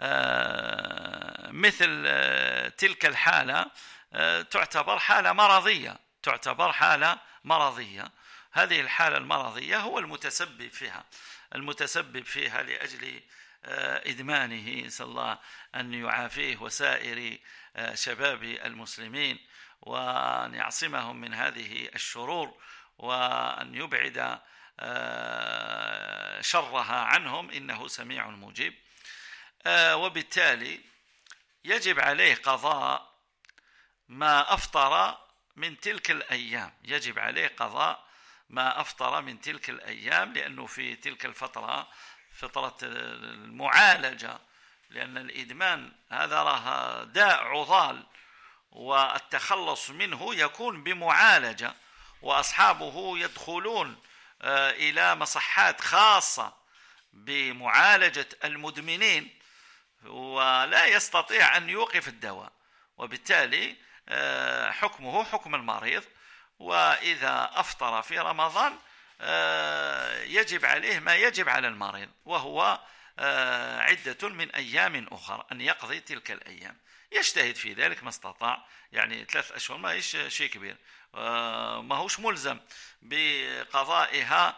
مثل تلك الحالة تعتبر حالة مرضية تعتبر حالة مرضية هذه الحالة المرضية هو المتسبب فيها المتسبب فيها لأجل إدمانه، نسأل الله أن يعافيه وسائر شباب المسلمين، وأن يعصمهم من هذه الشرور، وأن يبعد شرها عنهم، إنه سميع مجيب. وبالتالي يجب عليه قضاء ما أفطر من تلك الأيام، يجب عليه قضاء ما أفطر من تلك الأيام، لأنه في تلك الفترة فترة المعالجة، لأن الإدمان هذا راه داء عضال، والتخلص منه يكون بمعالجة، وأصحابه يدخلون إلى مصحات خاصة بمعالجة المدمنين، ولا يستطيع أن يوقف الدواء، وبالتالي حكمه حكم المريض. وإذا أفطر في رمضان يجب عليه ما يجب على المريض، وهو عدة من أيام أخرى، أن يقضي تلك الأيام، يجتهد في ذلك ما استطاع. يعني ثلاث أشهر ما هيش شيء كبير، ما هوش ملزم بقضائها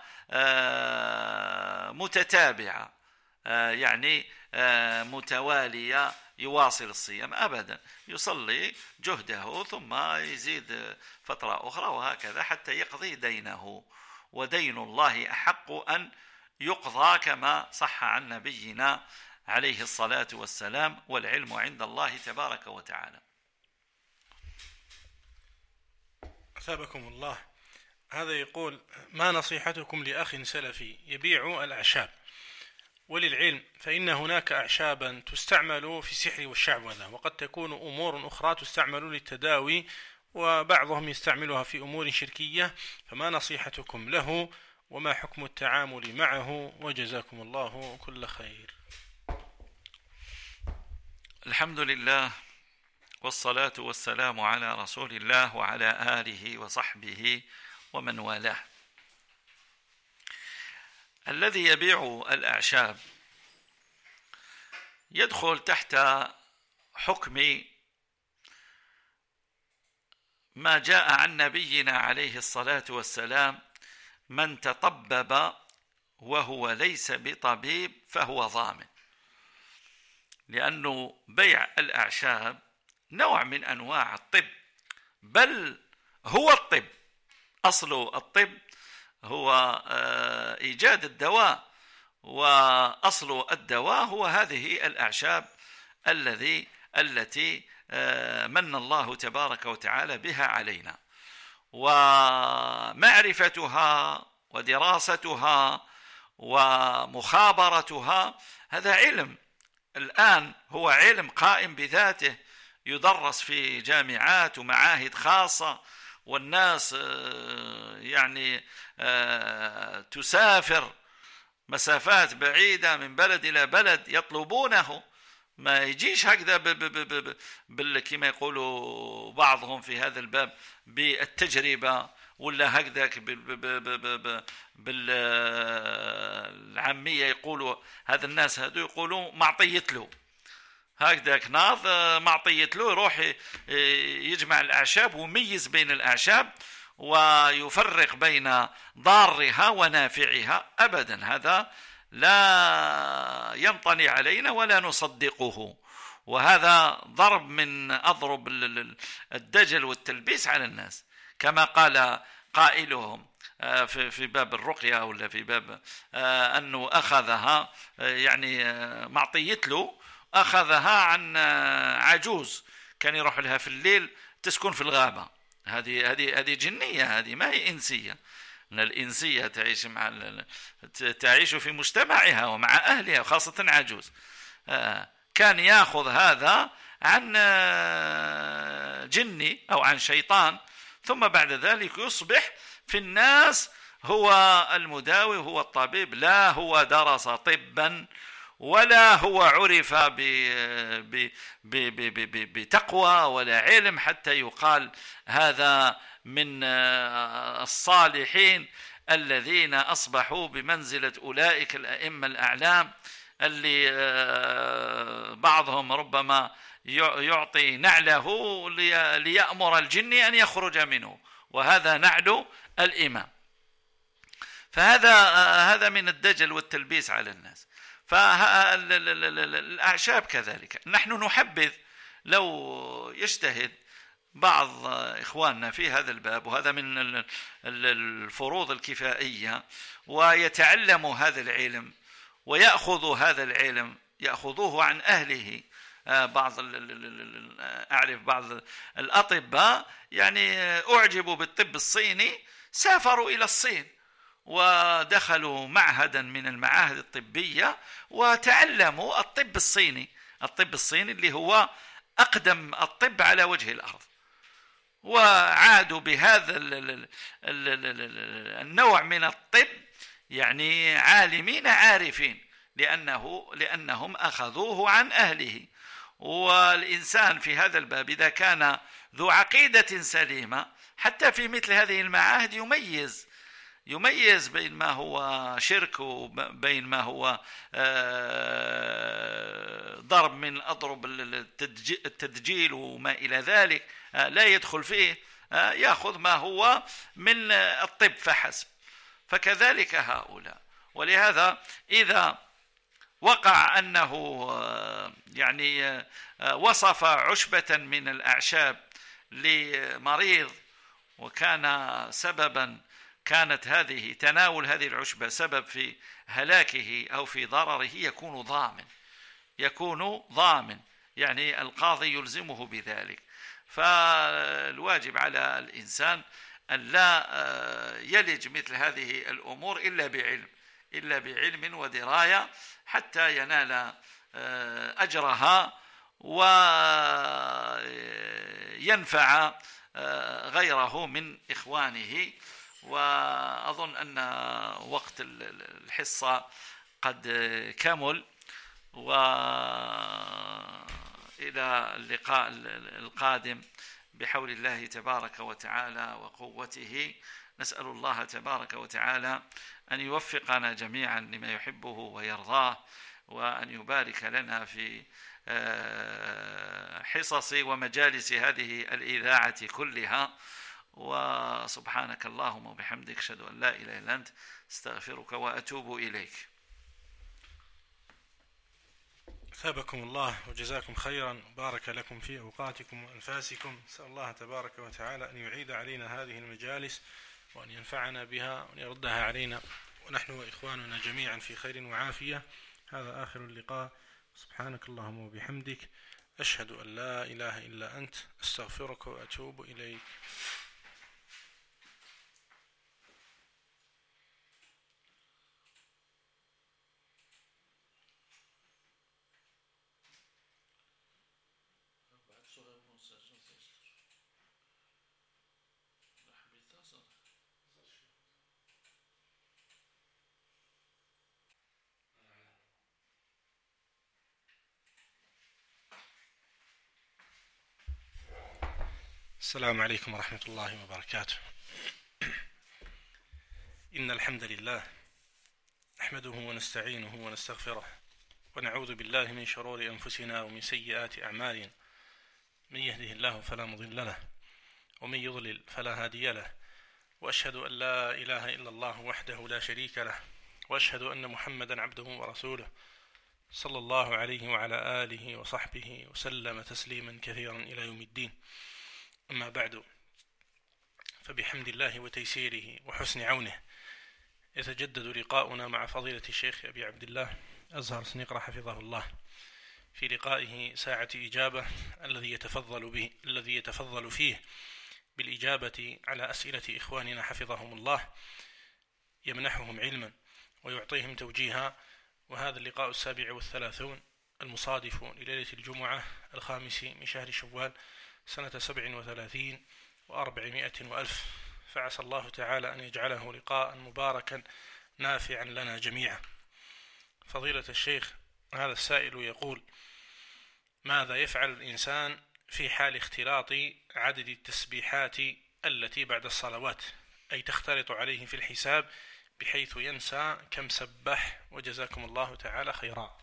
متتابعة، يعني متوالية يواصل الصيام أبدا، يصلي جهده ثم يزيد فترة أخرى، وهكذا حتى يقضي دينه. ودين الله أحق أن يقضى كما صح عن نبينا عليه الصلاة والسلام، والعلم عند الله تبارك وتعالى. أثابكم الله. هذا يقول: ما نصيحتكم لأخ سلفي يبيع الأعشاب؟ وللعلم فإن هناك أعشابا تستعمل في السحر والشعوذة، وقد تكون أمور أخرى تستعمل للتداوي، وبعضهم يستعملها في أمور شركية، فما نصيحتكم له وما حكم التعامل معه؟ وجزاكم الله كل خير. الحمد لله، والصلاة والسلام على رسول الله وعلى آله وصحبه ومن والاه. الذي يبيع الأعشاب يدخل تحت حكم ما جاء عن نبينا عليه الصلاة والسلام: من تطبب وهو ليس بطبيب فهو ضامن. لأنه بيع الأعشاب نوع من أنواع الطب، بل هو الطب، أصل الطب هو إيجاد الدواء، وأصل الدواء هو هذه الأعشاب الذي التي من الله تبارك وتعالى بها علينا. ومعرفتها ودراستها ومخابرتها هذا علم الآن، هو علم قائم بذاته، يدرس في جامعات ومعاهد خاصة، والناس يعني تسافر مسافات بعيدة من بلد إلى بلد يطلبونه، ما يجيش هكذا بال كما يقولوا بعضهم في هذا الباب بالتجربة، ولا هكذا بالعامية يقولوا هذا الناس هذو يقولوا معطيت له هكذاك ناض معطيت له، يروح يجمع الأعشاب ويميز بين الأعشاب ويفرق بين ضارها ونافعها. أبدا، هذا لا ينطني علينا ولا نصدقه، وهذا ضرب من أضرب الدجل والتلبيس على الناس، كما قال قائلهم في باب الرقية ولا في باب أنه أخذها، يعني معطيت له أخذها عن عجوز كان يروح لها في الليل تسكن في الغابة. هذه هذه هذه جنية، هذه ما هي إنسية. أن الإنسية تعيش مع تعيش في مجتمعها ومع أهلها، خاصة عجوز. كان يأخذ هذا عن جني أو عن شيطان، ثم بعد ذلك يصبح في الناس هو المداوي، هو الطبيب، لا هو درس طبا ولا هو عرف بتقوى ولا علم حتى يقال هذا من الصالحين الذين أصبحوا بمنزلة أولئك الأئمة الأعلام، اللي بعضهم ربما يعطي نعله ليأمر الجن أن يخرج منه، وهذا نعل الإمام. فهذا هذا من الدجل والتلبيس على الناس. فالأعشاب كذلك نحن نحبذ لو يجتهد بعض إخواننا في هذا الباب، وهذا من الفروض الكفائية، ويتعلموا هذا العلم ويأخذوا هذا العلم يأخذوه عن أهله. بعض أعرف بعض الأطباء يعني أعجبوا بالطب الصيني، سافروا إلى الصين ودخلوا معهدا من المعاهد الطبية وتعلموا الطب الصيني، الطب الصيني اللي هو أقدم الطب على وجه الأرض، وعادوا بهذا النوع من الطب يعني عالمين عارفين، لأنه لأنهم أخذوه عن أهله. والإنسان في هذا الباب إذا كان ذو عقيدة سليمة حتى في مثل هذه المعاهد يميز يميز بين ما هو شرك وبين ما هو ضرب من أضرب التدجيل وما إلى ذلك، لا يدخل فيه، يأخذ ما هو من الطب فحسب. فكذلك هؤلاء. ولهذا إذا وقع أنه يعني وصف عشبة من الأعشاب لمريض وكان سببا كانت هذه تناول هذه العشبة سبب في هلاكه أو في ضرره، يكون ضامن يكون ضامن يعني القاضي يلزمه بذلك. فالواجب على الإنسان أن لا يلج مثل هذه الأمور إلا بعلم إلا بعلم ودراية حتى ينال أجرها وينفع غيره من إخوانه. وأظن أن وقت الحصة قد كمل، وإلى اللقاء القادم بحول الله تبارك وتعالى وقوته. نسأل الله تبارك وتعالى أن يوفقنا جميعا لما يحبه ويرضاه، وأن يبارك لنا في حصص ومجالس هذه الإذاعة كلها. وسبحانك اللهم وبحمدك، أشهد أن لا إله إلا أنت، استغفرك وأتوب إليك. ثابكم الله وجزاكم خيرا وبارك لكم في أوقاتكم وأنفاسكم. نسأل الله تبارك وتعالى أن يعيد علينا هذه المجالس وأن ينفعنا بها وأن يردها علينا ونحن وإخواننا جميعا في خير وعافية. هذا آخر اللقاء. سبحانك اللهم وبحمدك، أشهد أن لا إله إلا أنت، أستغفرك وأتوب إليك. السلام عليكم ورحمة الله وبركاته. إن الحمد لله نحمده ونستعينه ونستغفره ونعوذ بالله من شرور أنفسنا ومن سيئات أعمالنا. من يهده الله فلا مضل له ومن يضلل فلا هادي له، وأشهد أن لا إله إلا الله وحده لا شريك له، وأشهد أن محمدا عبده ورسوله صلى الله عليه وعلى آله وصحبه وسلم تسليما كثيرا إلى يوم الدين. أما بعد، فبحمد الله وتيسيره وحسن عونه يتجدد لقاؤنا مع فضيلة الشيخ أبي عبد الله أزهر سنقرة حفظه الله في لقائه ساعة إجابة الذي يتفضل به الذي يتفضل فيه بالإجابة على أسئلة إخواننا حفظهم الله، يمنحهم علما ويعطيهم توجيها. وهذا اللقاء السابع والثلاثون المصادف لليلة الجمعة الخامس من شهر شوال سنة سبع وثلاثين وأربعمائة وألف، فعسى الله تعالى أن يجعله لقاء مباركا نافعا لنا جميعا. فضيلة الشيخ، هذا السائل يقول: ماذا يفعل الإنسان في حال اختلاط عدد التسبيحات التي بعد الصلوات، أي تختلط عليه في الحساب بحيث ينسى كم سبح؟ وجزاكم الله تعالى خيرا.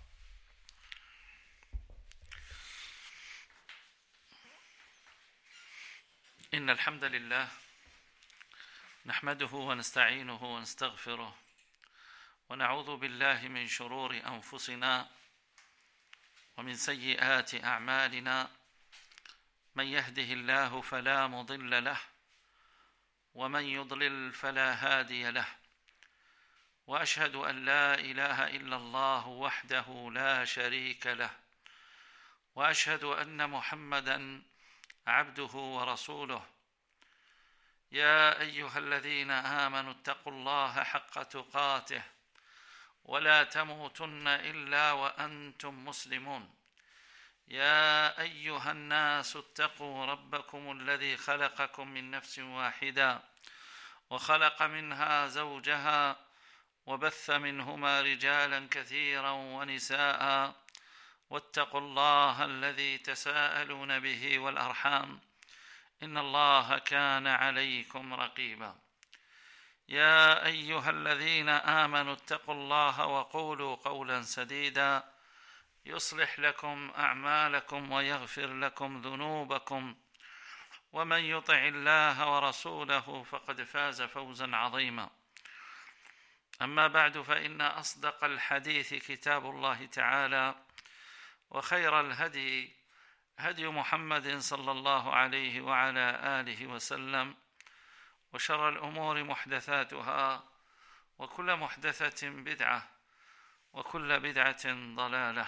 إن الحمد لله نحمده ونستعينه ونستغفره ونعوذ بالله من شرور أنفسنا ومن سيئات أعمالنا. من يهده الله فلا مضل له ومن يضلل فلا هادي له، وأشهد أن لا إله إلا الله وحده لا شريك له، وأشهد أن محمدًا عبده ورسوله. يا أيها الذين آمنوا اتقوا الله حق تقاته ولا تموتن إلا وأنتم مسلمون. يا أيها الناس اتقوا ربكم الذي خلقكم من نفس واحدة وخلق منها زوجها وبث منهما رجالا كثيرا ونساء، واتقوا الله الذي تساءلون به والأرحام إن الله كان عليكم رقيبا. يا أيها الذين آمنوا اتقوا الله وقولوا قولا سديدا يصلح لكم أعمالكم ويغفر لكم ذنوبكم، ومن يطع الله ورسوله فقد فاز فوزا عظيما. أما بعد، فإن أصدق الحديث كتاب الله تعالى، وخير الهدي هدي محمد صلى الله عليه وعلى آله وسلم، وشر الأمور محدثاتها، وكل محدثة بدعة، وكل بدعة ضلالة.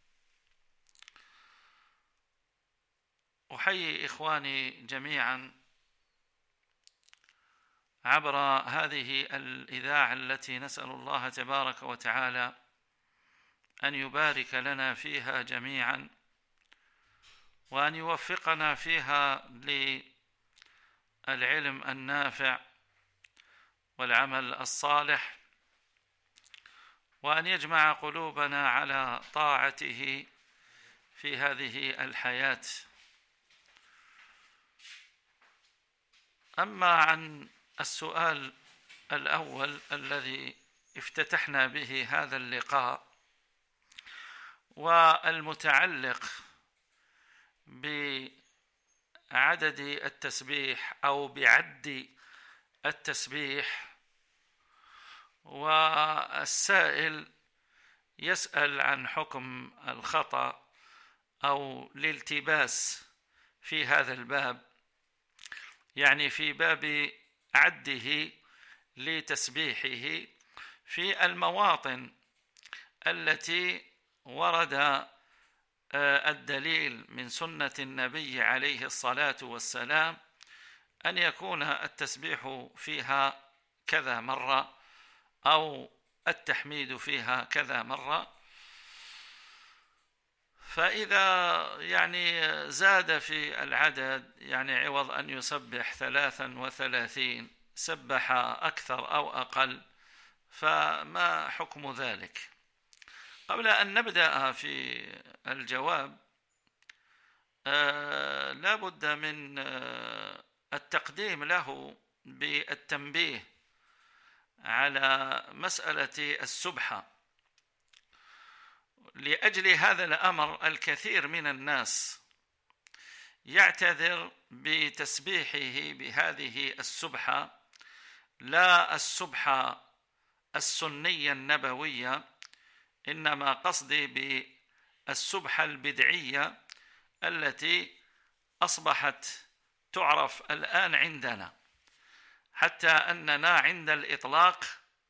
أحيي إخواني جميعا عبر هذه الإذاعة التي نسأل الله تبارك وتعالى أن يبارك لنا فيها جميعا، وأن يوفقنا فيها للعلم النافع والعمل الصالح، وأن يجمع قلوبنا على طاعته في هذه الحياة. أما عن السؤال الأول الذي افتتحنا به هذا اللقاء، والمتعلق بعدد التسبيح أو بعد التسبيح، والسائل يسأل عن حكم الخطأ أو الالتباس في هذا الباب، يعني في باب عده لتسبيحه في المواطن التي ورد الدليل من سنة النبي عليه الصلاة والسلام أن يكون التسبيح فيها كذا مرة أو التحميد فيها كذا مرة. فإذا يعني زاد في العدد، يعني عوض أن يسبح ثلاثا وثلاثين سبح أكثر أو أقل، فما حكم ذلك؟ قبل أن نبدأ في الجواب آه لا بد من آه التقديم له بالتنبيه على مسألة السبحة. لأجل هذا الأمر الكثير من الناس يعتذر بتسبيحه بهذه السبحة، لا السبحة السنية النبوية، إنما قصدي بالسبحة البدعية التي أصبحت تعرف الآن عندنا، حتى أننا عند الإطلاق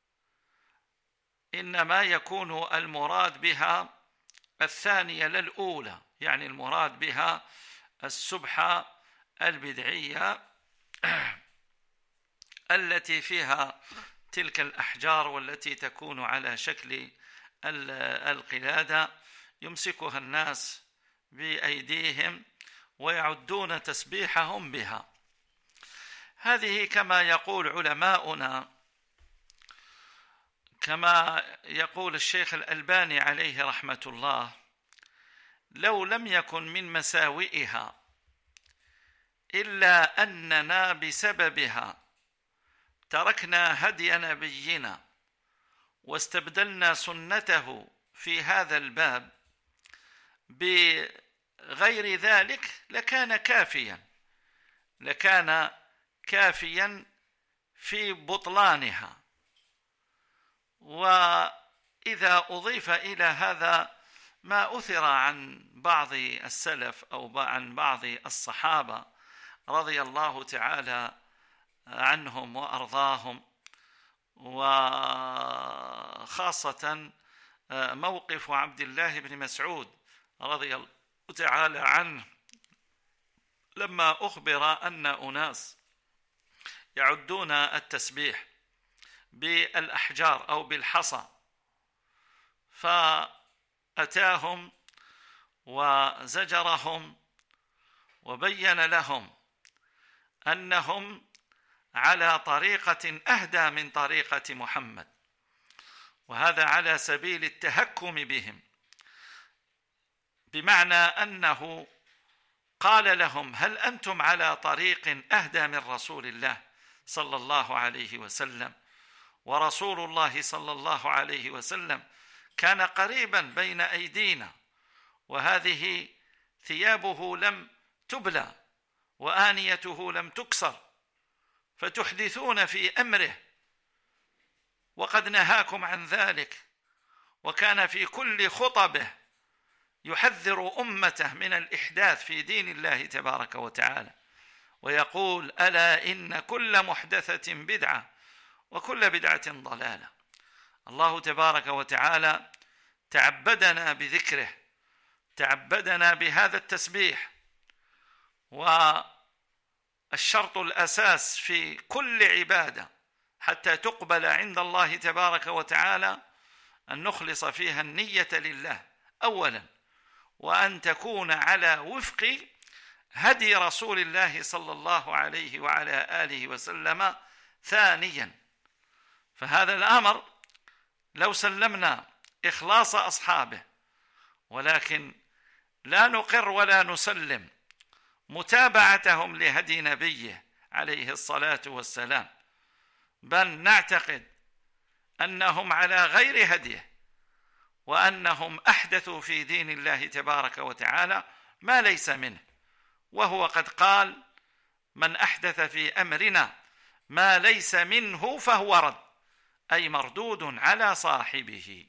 إنما يكون المراد بها الثانية للأولى، يعني المراد بها السبحة البدعية التي فيها تلك الأحجار والتي تكون على شكل القلادة يمسكها الناس بأيديهم ويعدون تسبيحهم بها. هذه كما يقول علماؤنا، كما يقول الشيخ الألباني عليه رحمة الله، لو لم يكن من مساوئها إلا أننا بسببها تركنا هدي نبينا واستبدلنا سنته في هذا الباب بغير ذلك لكان كافيا لكان كافيا في بطلانها. وإذا أضيف إلى هذا ما أثر عن بعض السلف أو عن بعض الصحابة رضي الله تعالى عنهم وأرضاهم، وخاصة موقف عبد الله بن مسعود رضي الله تعالى عنه لما أخبر أن أناس يعدون التسبيح بالأحجار أو بالحصى، فأتاهم وزجرهم وبين لهم أنهم على طريقة أهدى من طريقة محمد، وهذا على سبيل التهكم بهم، بمعنى أنه قال لهم: هل أنتم على طريق أهدى من رسول الله صلى الله عليه وسلم؟ ورسول الله صلى الله عليه وسلم كان قريبا بين أيدينا، وهذه ثيابه لم تبلى وآنيته لم تكسر، فتحدثون في أمره وقد نهاكم عن ذلك. وكان في كل خطبه يحذر أمته من الإحداث في دين الله تبارك وتعالى، ويقول: ألا إن كل محدثة بدعة وكل بدعة ضلالة. الله تبارك وتعالى تعبدنا بذكره، تعبدنا بهذا التسبيح، والشرط الأساس في كل عبادة حتى تقبل عند الله تبارك وتعالى أن نخلص فيها النية لله أولا، وأن تكون على وفق هدي رسول الله صلى الله عليه وعلى آله وسلم ثانيا. فهذا الأمر لو سلمنا إخلاص أصحابه، ولكن لا نقر ولا نسلم متابعتهم لهدي نبيه عليه الصلاة والسلام، بل نعتقد أنهم على غير هديه، وأنهم أحدثوا في دين الله تبارك وتعالى ما ليس منه، وهو قد قال: من أحدث في أمرنا ما ليس منه فهو رد، أي مردود على صاحبه.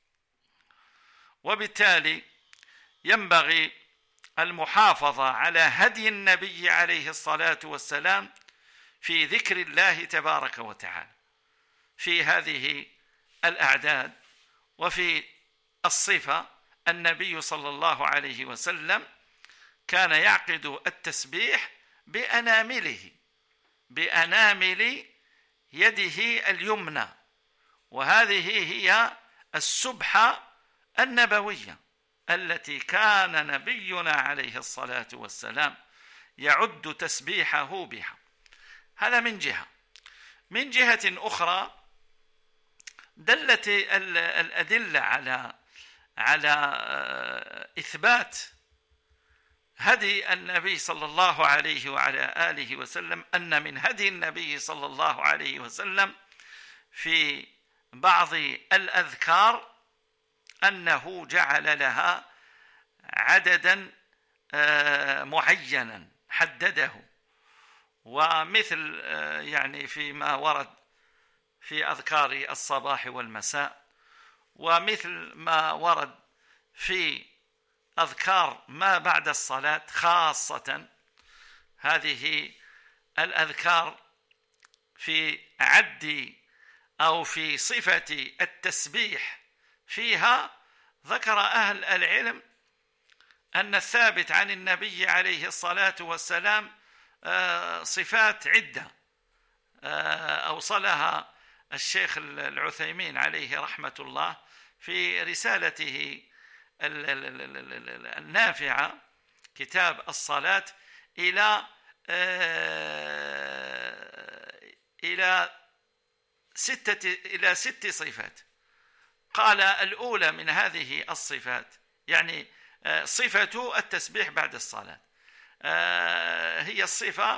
وبالتالي ينبغي المحافظة على هدي النبي عليه الصلاة والسلام في ذكر الله تبارك وتعالى في هذه الأعداد. وفي الصفة النبي صلى الله عليه وسلم كان يعقد التسبيح بأنامله بأنامل يده اليمنى، وهذه هي السبحة النبوية التي كان نبينا عليه الصلاة والسلام يعد تسبيحه بها. هذا من جهة. من جهة أخرى دلت الأدلة على على إثبات هدي النبي صلى الله عليه وعلى آله وسلم، أن من هدي النبي صلى الله عليه وسلم في بعض الأذكار أنه جعل لها عددا معينا حدده، ومثل يعني فيما ورد في أذكار الصباح والمساء، ومثل ما ورد في أذكار ما بعد الصلاة خاصة. هذه الأذكار في عد أو في صفة التسبيح فيها ذكر أهل العلم أن الثابت عن النبي عليه الصلاة والسلام صفات عدة أوصلها الشيخ العثيمين عليه رحمة الله في رسالته النافعة كتاب الصلاة إلى إلى ستة إلى ست صفات. قال: الأولى من هذه الصفات يعني صفة التسبيح بعد الصلاة، هي الصفة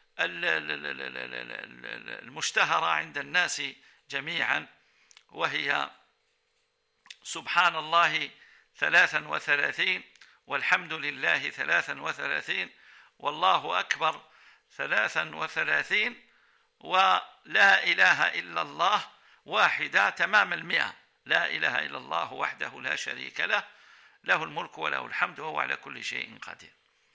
المشتهرة عند الناس جميعا، وهي سبحان الله ثلاثا وثلاثين، والحمد لله ثلاثا وثلاثين، والله أكبر ثلاثا وثلاثين، ولا إله إلا الله واحدة تمام المئة. لا إله إلا الله وحده لا شريك له، له الملك وله الحمد وهو على كل شيء قدير.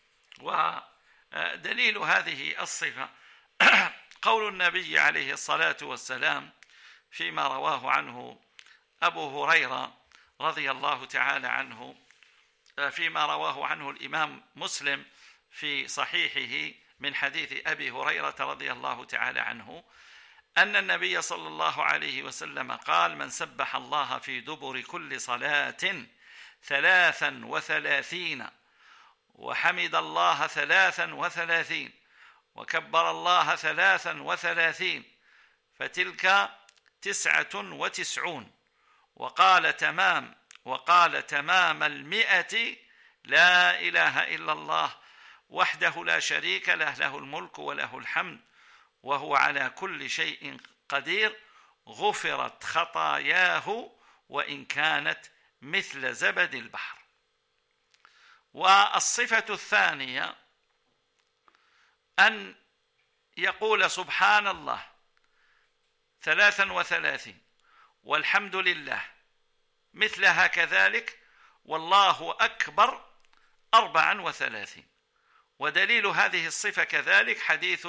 ودليل هذه الصفة قول النبي عليه الصلاة والسلام فيما رواه عنه أبو هريرة رضي الله تعالى عنه، فيما رواه عنه الإمام مسلم في صحيحه من حديث أبي هريرة رضي الله تعالى عنه أن النبي صلى الله عليه وسلم قال: من سبح الله في دبر كل صلاة ثلاثا وثلاثين وحمد الله ثلاثا وثلاثين وكبر الله ثلاثا وثلاثين فتلك تسعة وتسعون وقال تمام وقال تمام المئة لا إله إلا الله وحده لا شريك له، له الملك وله الحمد وهو على كل شيء قدير، غفرت خطاياه وإن كانت مثل زبد البحر. والصفة الثانية أن يقول سبحان الله ثلاثا وثلاثين والحمد لله مثلها كذلك والله أكبر أربعا وثلاثين. ودليل هذه الصفة كذلك حديث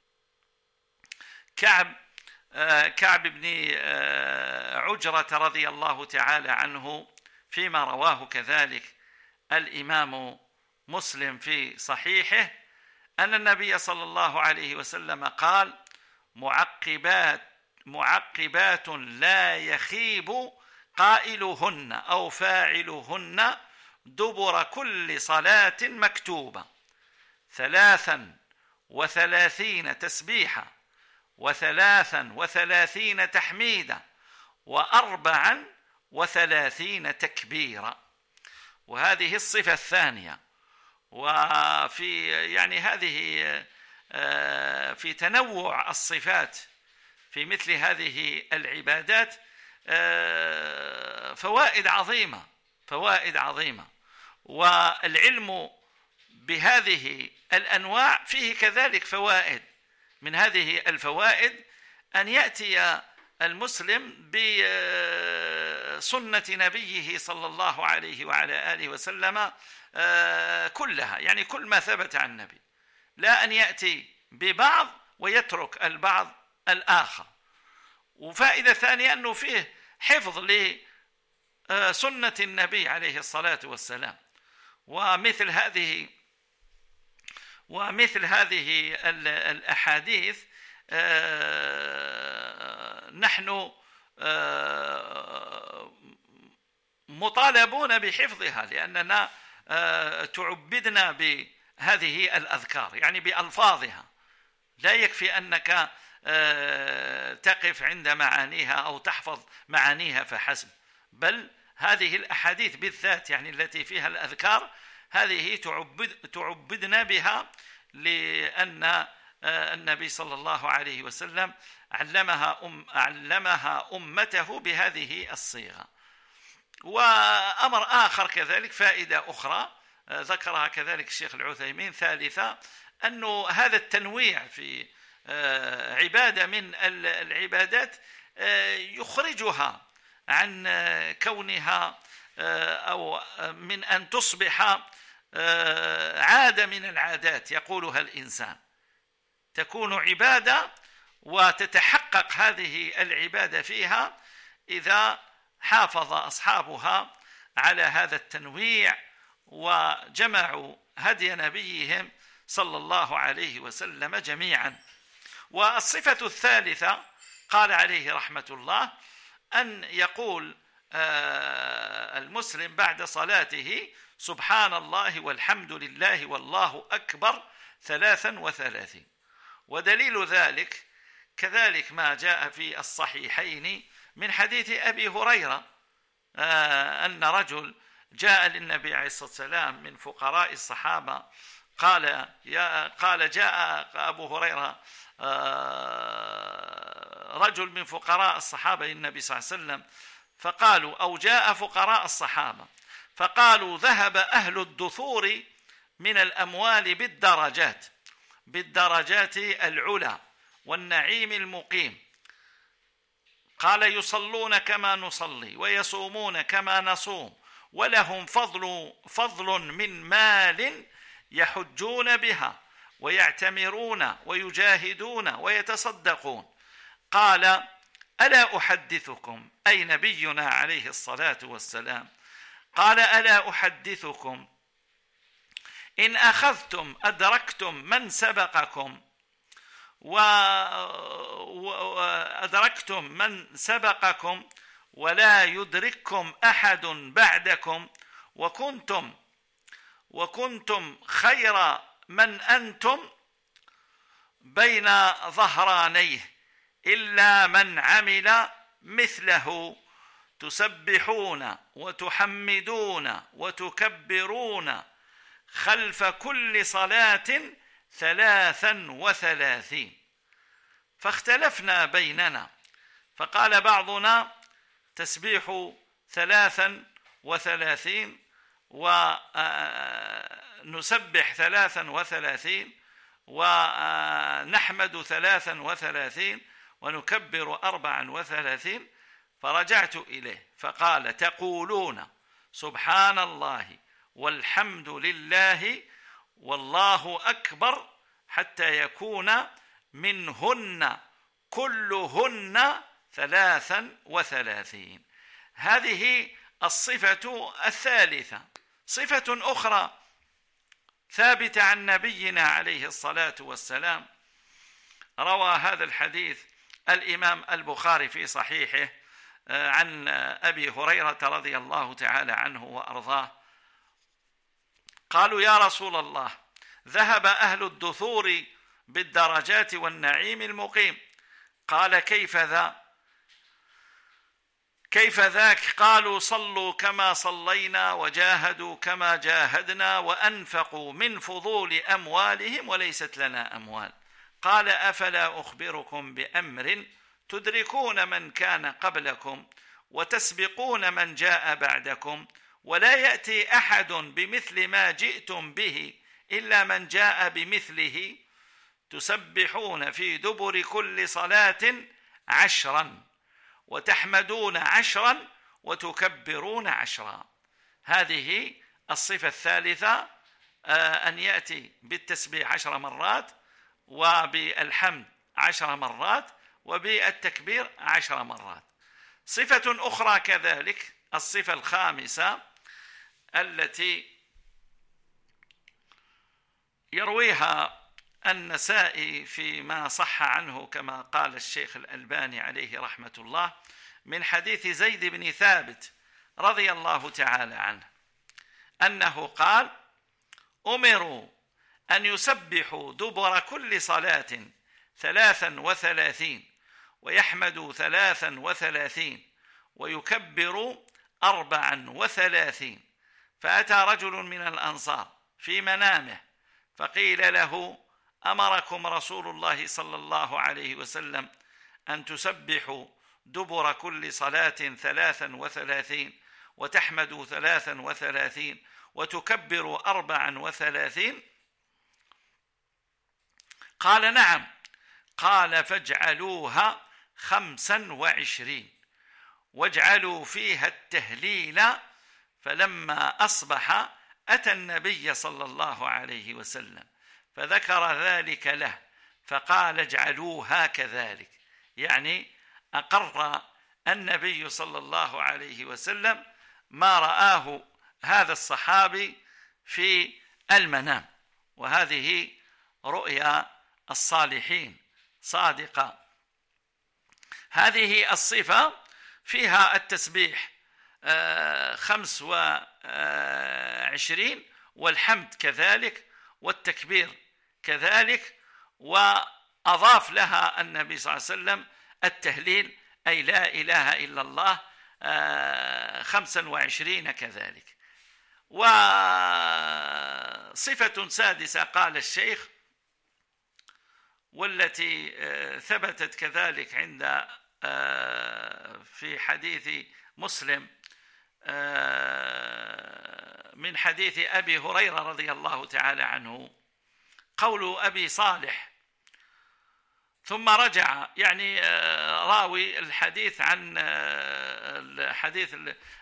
كعب كعب بن عجرة رضي الله تعالى عنه فيما رواه كذلك الإمام مسلم في صحيحه أن النبي صلى الله عليه وسلم قال: معقبات معقبات لا يخيب قائلهن أو فاعلهن دبر كل صلاة مكتوبة ثلاثا وثلاثين تسبيحة وثلاثا وثلاثين تحميدا وأربعا وثلاثين تكبيرا. وهذه الصفة الثانية. وفي يعني هذه في تنوع الصفات في مثل هذه العبادات فوائد عظيمة فوائد عظيمة والعلم بهذه الأنواع فيه كذلك فوائد. من هذه الفوائد أن يأتي المسلم بسنة نبيه صلى الله عليه وعلى آله وسلم كلها، يعني كل ما ثبت عن النبي، لا أن يأتي ببعض ويترك البعض الآخر. وفائدة ثانية أنه فيه حفظ لسنة النبي عليه الصلاة والسلام. ومثل هذه ومثل هذه الأحاديث نحن مطالبون بحفظها، لأننا تعبدنا بهذه الأذكار، يعني بألفاظها. لا يكفي أنك تقف عند معانيها أو تحفظ معانيها فحسب، بل هذه الأحاديث بالذات يعني التي فيها الأذكار هذه تعبد تعبدنا بها، لأن النبي صلى الله عليه وسلم علمها أم علمها أمته بهذه الصيغة. وأمر آخر كذلك، فائدة أخرى ذكرها كذلك الشيخ العثيمين ثالثة، أنه هذا التنويع في عبادة من العبادات يخرجها عن كونها أو من أن تصبح عادة من العادات يقولها الإنسان، تكون عبادة وتتحقق هذه العبادة فيها إذا حافظ أصحابها على هذا التنويع وجمعوا هدي نبيهم صلى الله عليه وسلم جميعا. والصفة الثالثة قال عليه رحمة الله أن يقول المسلم بعد صلاته سبحان الله والحمد لله والله أكبر ثلاثا وثلاثين. ودليل ذلك كذلك ما جاء في الصحيحين من حديث أبي هريرة أن رجل جاء للنبي عليه الصلاة والسلام من فقراء الصحابة، قال يا قال جاء أبو هريرة رجل من فقراء الصحابة للنبي صلى الله عليه وسلم فقالوا أو جاء فقراء الصحابة فقالوا ذهب أهل الدثور من الأموال بالدرجات بالدرجات العلى والنعيم المقيم. قال يصلون كما نصلي ويصومون كما نصوم ولهم فضل فضل من مال يحجون بها ويعتمرون ويجاهدون ويتصدقون. قال ألا أحدثكم، أي نبينا عليه الصلاة والسلام قال: ألا أحدثكم إن أخذتم أدركتم من سبقكم وأدركتم من سبقكم ولا يدرككم أحد بعدكم، وكنتم وكنتم خير من أنتم بين ظهرانيه إلا من عمل مثله، تسبحون وتحمدون وتكبرون خلف كل صلاة ثلاثا وثلاثين. فاختلفنا بيننا، فقال بعضنا تسبيح ثلاثا وثلاثين ونسبح ثلاثا وثلاثين ونحمد ثلاثا وثلاثين ونكبر أربعا وثلاثين. فرجعت إليه فقال: تقولون سبحان الله والحمد لله والله أكبر حتى يكون منهن كلهن ثلاثا وثلاثين. هذه الصفة الثالثة. صفة أخرى ثابتة عن نبينا عليه الصلاة والسلام، روى هذا الحديث الإمام البخاري في صحيحه عن أبي هريرة رضي الله تعالى عنه وأرضاه، قالوا: يا رسول الله، ذهب أهل الدثور بالدرجات والنعيم المقيم. قال: كيف ذا؟ كيف ذاك؟ قالوا: صلوا كما صلينا وجاهدوا كما جاهدنا وأنفقوا من فضول أموالهم وليست لنا أموال. قال: أفلا أخبركم بأمر تدركون من كان قبلكم وتسبقون من جاء بعدكم، ولا يأتي أحد بمثل ما جئتم به إلا من جاء بمثله، تسبحون في دبر كل صلاة عشرا وتحمدون عشرا وتكبرون عشرا. هذه الصفة الثالثة، أن يأتي بالتسبيح عشر مرات وبالحمد عشر مرات وبالتكبير عشر مرات. صفة أخرى كذلك، الصفة الخامسة التي يرويها النسائي فيما صح عنه كما قال الشيخ الألباني عليه رحمة الله، من حديث زيد بن ثابت رضي الله تعالى عنه أنه قال: أمروا أن يسبحوا دبر كل صلاة ثلاثا وثلاثين ويحمدوا ثلاثا وثلاثين ويكبروا أربعا وثلاثين. فأتى رجل من الأنصار في منامه فقيل له: أمركم رسول الله صلى الله عليه وسلم أن تسبحوا دبر كل صلاة ثلاثا وثلاثين وتحمدوا ثلاثا وثلاثين وتكبروا أربعا وثلاثين؟ قال: نعم. قال: فاجعلوها خمسا وعشرين واجعلوا فيها التهليل. فلما أصبح أتى النبي صلى الله عليه وسلم فذكر ذلك له فقال: اجعلوها كذلك، يعني أقر النبي صلى الله عليه وسلم ما رآه هذا الصحابي في المنام، وهذه رؤيا الصالحين صادقة. هذه الصفة فيها التسبيح خمس وعشرين والحمد كذلك والتكبير كذلك، وأضاف لها النبي صلى الله عليه وسلم التهليل، أي لا إله إلا الله خمسا وعشرين كذلك. وصفة سادسة قال الشيخ، والتي ثبتت كذلك عند في حديث مسلم من حديث أبي هريرة رضي الله تعالى عنه، قول أبي صالح: ثم رجع، يعني راوي الحديث عن الحديث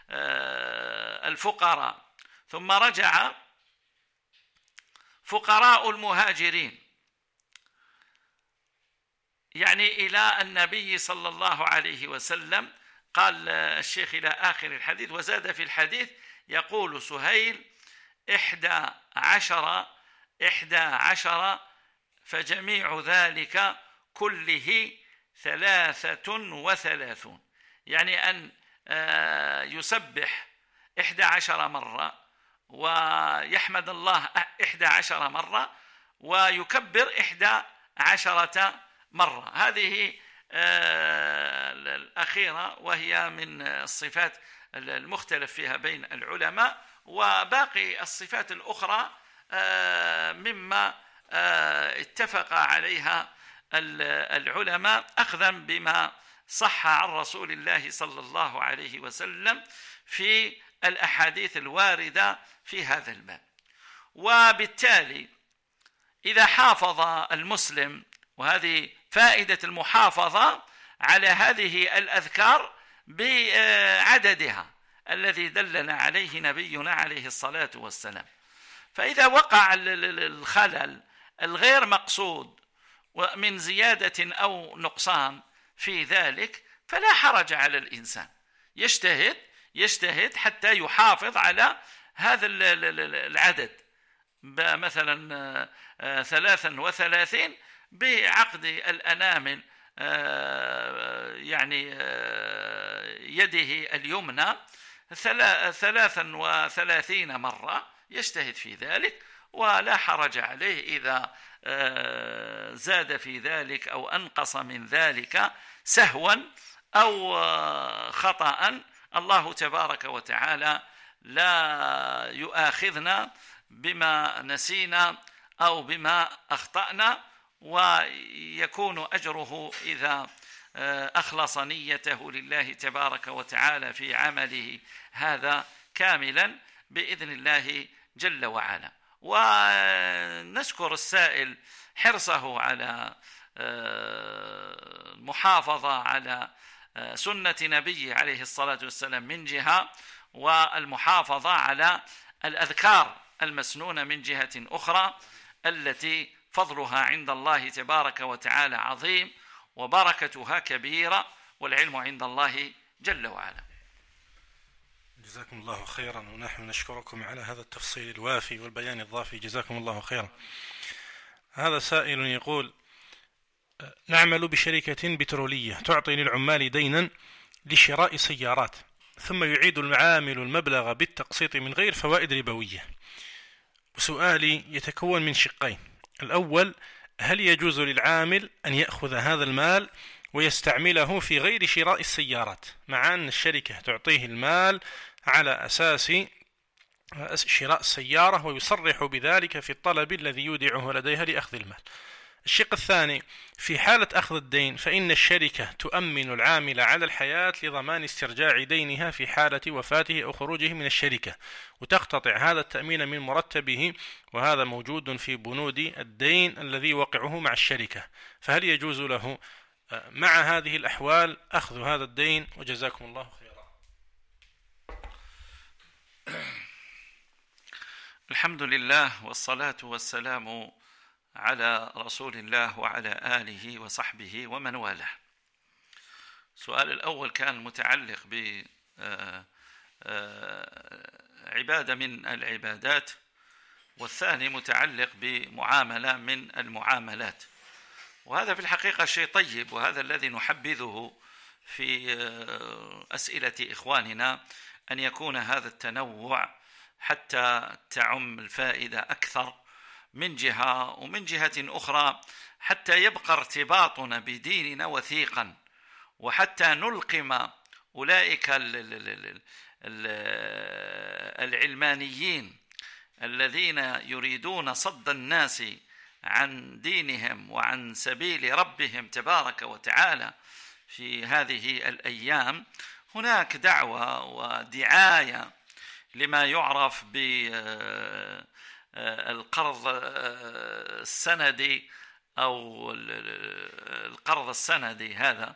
الفقراء، ثم رجع فقراء المهاجرين يعني إلى النبي صلى الله عليه وسلم. قال الشيخ إلى آخر الحديث: وزاد في الحديث يقول سهيل: إحدى عشر إحدى عشر فجميع ذلك كله ثلاثة وثلاثون، يعني أن يسبح إحدى عشر مرة ويحمد الله إحدى عشر مرة ويكبر إحدى عشرة مرة. هذه الأخيرة وهي من الصفات المختلف فيها بين العلماء، وباقي الصفات الأخرى مما اتفق عليها العلماء أخذا بما صح عن رسول الله صلى الله عليه وسلم في الأحاديث الواردة في هذا الباب. وبالتالي إذا حافظ المسلم، وهذه فائدة المحافظة على هذه الأذكار بعددها الذي دلنا عليه نبينا عليه الصلاة والسلام، فإذا وقع الخلل الغير مقصود ومن زيادة أو نقصان في ذلك فلا حرج على الإنسان، يجتهد يجتهد حتى يحافظ على هذا العدد، مثلا ثلاثا وثلاثين بعقد الأنامل يعني يده اليمنى ثلاثا وثلاثين مرة، يجتهد في ذلك ولا حرج عليه إذا زاد في ذلك أو أنقص من ذلك سهوا أو خطأ. الله تبارك وتعالى لا يؤاخذنا بما نسينا أو بما أخطأنا، ويكون أجره إذا أخلص نيته لله تبارك وتعالى في عمله هذا كاملا بإذن الله جل وعلا. ونشكر السائل حرصه على المحافظة على سنة نبي عليه الصلاة والسلام من جهة، والمحافظة على الأذكار المسنونة من جهة أخرى التي فضلها عند الله تبارك وتعالى عظيم وبركتها كبيرة، والعلم عند الله جل وعلا. جزاكم الله خيرا، ونحن نشكركم على هذا التفصيل الوافي والبيان الضافي، جزاكم الله خيرا. هذا سائل يقول: نعمل بشركة بترولية تعطي للعمال دينا لشراء سيارات، ثم يعيد العامل المبلغ بالتقسيط من غير فوائد ربوية، وسؤالي يتكون من شقين: الأول، هل يجوز للعامل أن يأخذ هذا المال ويستعمله في غير شراء السيارات، مع أن الشركة تعطيه المال على أساس شراء السيارة ويصرح بذلك في الطلب الذي يودعه لديها لأخذ المال؟ الشق الثاني: في حالة أخذ الدين فإن الشركة تؤمن العامل على الحياة لضمان استرجاع دينها في حالة وفاته أو خروجه من الشركة، وتقتطع هذا التأمين من مرتبه، وهذا موجود في بنود الدين الذي وقعه مع الشركة، فهل يجوز له مع هذه الأحوال أخذ هذا الدين؟ وجزاكم الله خيرا. الحمد لله والصلاة والسلام على رسول الله وعلى آله وصحبه ومن والاه. السؤال الأول كان متعلق بعبادة من العبادات، والثاني متعلق بمعاملة من المعاملات، وهذا في الحقيقة شيء طيب، وهذا الذي نحبذه في أسئلة إخواننا، أن يكون هذا التنوع حتى تعم الفائدة أكثر من جهة، ومن جهة أخرى حتى يبقى ارتباطنا بديننا وثيقا، وحتى نلقم أولئك العلمانيين الذين يريدون صد الناس عن دينهم وعن سبيل ربهم تبارك وتعالى في هذه الأيام. هناك دعوة ودعاية لما يعرف بالقرض السندي أو القرض السندي هذا،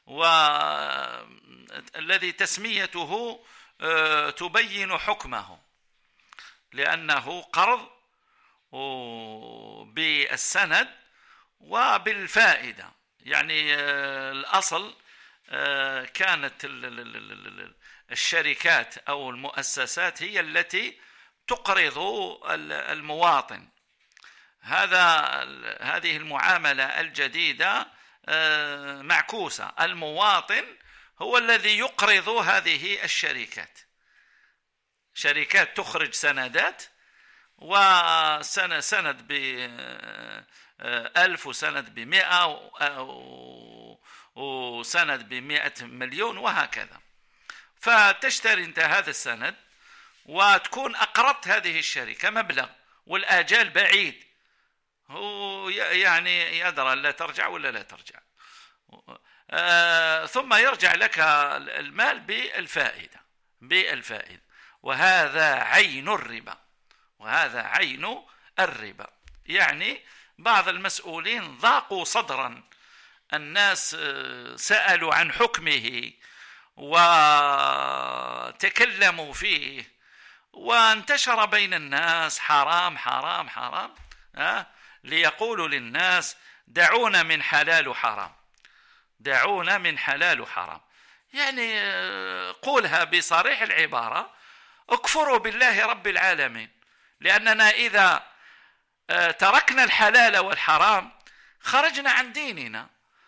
والذي تسميته تبين حكمه، لأنه قرض بالسند وبالفائدة، يعني الأصل كانت الشركات أو المؤسسات هي التي تقرض المواطن. هذا هذه المعاملة الجديدة معكوسة، المواطن هو الذي يقرض هذه الشركات. شركات تخرج سندات، وسند سند بألف وسند بمئة وسند بمئة مليون وهكذا. فتشتري انت هذا السند وتكون أقرضت هذه الشركة مبلغ، والآجال بعيد، هو يعني يدرى لا ترجع ولا لا ترجع، آه ثم يرجع لك المال بالفائدة بالفائدة وهذا عين الربا، وهذا عين الربا. يعني بعض المسؤولين ضاقوا صدرا، الناس سألوا عن حكمه وتكلموا فيه، وانتشر بين الناس حرام حرام حرام، أه؟ ليقولوا للناس دعونا من حلال وحرام، دعونا من حلال وحرام. يعني قولها بصريح العبارة: اكفروا بالله رب العالمين، لأننا إذا تركنا الحلال والحرام خرجنا عن ديننا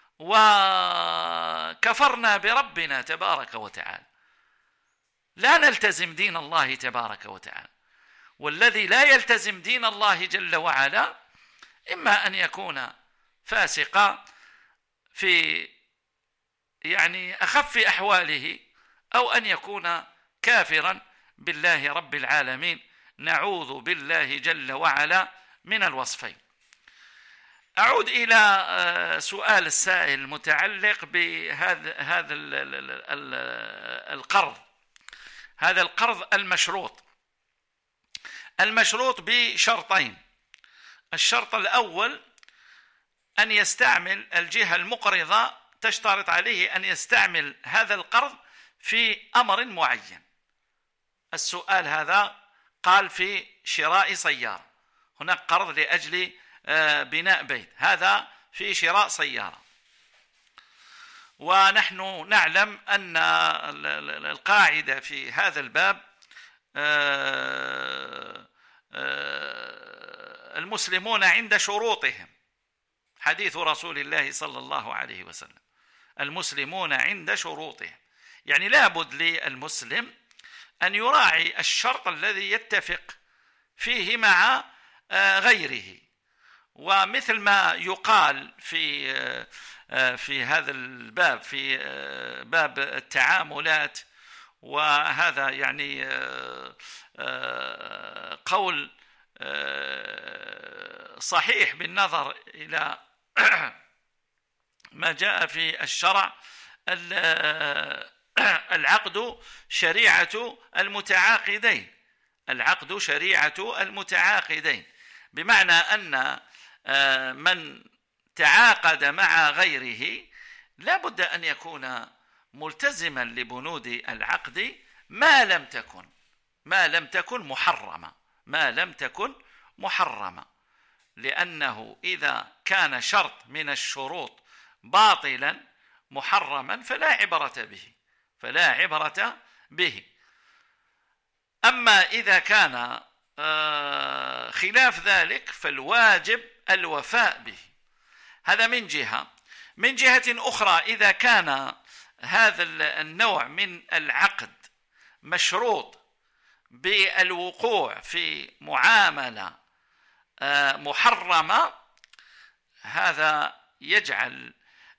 وكفرنا بربنا تبارك وتعالى، لا نلتزم دين الله تبارك وتعالى. والذي لا يلتزم دين الله جل وعلا إما أن يكون فاسقا في يعني أخف أحواله، أو أن يكون كافرا بالله رب العالمين، نعوذ بالله جل وعلا من الوصفين. أعود إلى سؤال السائل المتعلق بهذا هذا القرض، هذا القرض المشروط. المشروط بشرطين: الشرط الأول أن يستعمل الجهة المقرضة، تشترط عليه أن يستعمل هذا القرض في أمر معين. السؤال هذا قال في شراء سيارة، هناك قرض لأجل بناء بيت، هذا في شراء سيارة. ونحن نعلم أن القاعدة في هذا الباب المسلمون عند شروطهم، حديث رسول الله صلى الله عليه وسلم: المسلمون عند شروطهم. يعني لابد للمسلم أن يراعي الشرط الذي يتفق فيه مع غيره. ومثل ما يقال في في هذا الباب، في باب التعاملات، وهذا يعني قول صحيح بالنظر إلى ما جاء في الشرع: العقد شريعة المتعاقدين، العقد شريعة المتعاقدين، بمعنى أن من تعاقد مع غيره لا بد أن يكون ملتزما لبنود العقد ما لم تكن ما لم تكن محرمة ما لم تكن محرمة لأنه إذا كان شرط من الشروط باطلا محرما فلا عبرة به فلا عبرة به. أما إذا كان خلاف ذلك فالواجب الوفاء به. هذا من جهة. من جهة أخرى، إذا كان هذا النوع من العقد مشروط بالوقوع في معاملة محرمة، هذا يجعل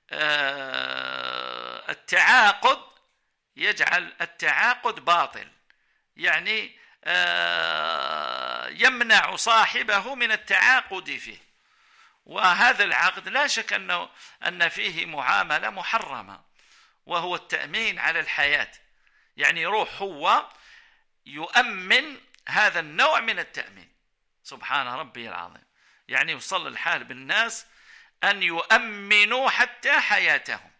التعاقد يجعل التعاقد باطل، يعني يمنع صاحبه من التعاقد فيه. وهذا العقد لا شك أنه أن فيه معاملة محرمة، وهو التأمين على الحياة. يعني يروح هو يؤمن هذا النوع من التأمين، سبحان ربي العظيم. يعني يوصل الحال بالناس أن يؤمنوا حتى حياتهم.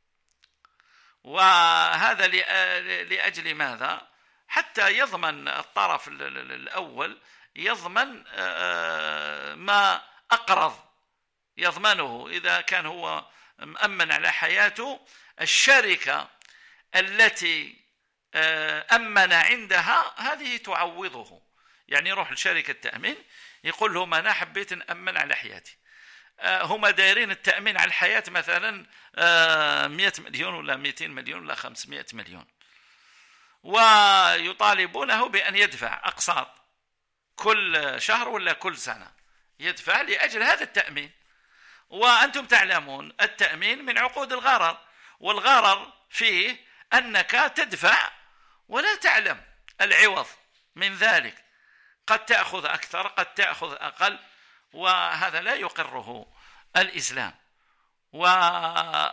وهذا لأجل ماذا؟ حتى يضمن الطرف الأول، يضمن ما أقرض، يضمنه إذا كان هو مأمن على حياته، الشركة التي أمن عندها هذه تعوضه. يعني يروح لشركة تأمين يقول لهم أنا حبيت نأمن على حياتي، هم دايرين التأمين على الحياة مثلا مئة مليون ولا مئتين مليون ولا خمسمائة مليون، ويطالبونه بأن يدفع أقساط كل شهر ولا كل سنة، يدفع لأجل هذا التأمين. وأنتم تعلمون التأمين من عقود الغرر، والغرر فيه أنك تدفع ولا تعلم العوض من ذلك، قد تأخذ أكثر قد تأخذ أقل، وهذا لا يقره الإسلام ولا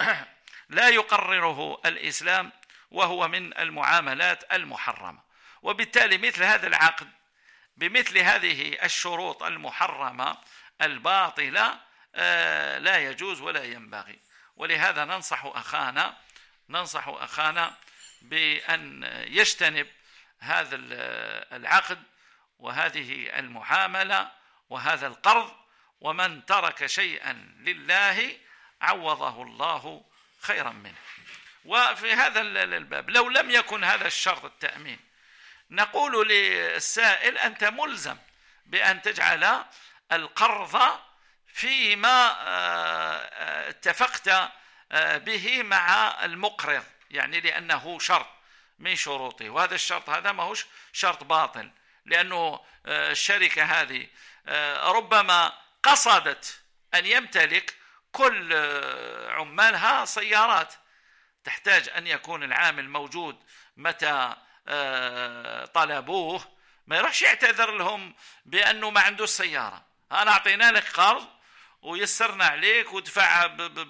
يقرره الإسلام، وهو من المعاملات المحرمة. وبالتالي مثل هذا العقد بمثل هذه الشروط المحرمة الباطلة لا يجوز ولا ينبغي. ولهذا ننصح أخانا ننصح أخانا بأن يجتنب هذا العقد وهذه المعاملة وهذا القرض، ومن ترك شيئا لله عوضه الله خيرا منه. وفي هذا الباب لو لم يكن هذا الشرط التأمين، نقول للسائل أنت ملزم بأن تجعل القرض فيما اتفقت به مع المقرض، يعني لأنه شرط من شروطه، وهذا الشرط هذا ما هوش شرط باطل، لأنه الشركة هذه ربما قصدت أن يمتلك كل عمالها سيارات، تحتاج أن يكون العامل موجود متى طلبوه، ما يروحش يعتذر لهم بأنه ما عنده السيارة. أنا أعطينا لك قرض ويسرنا عليك ودفع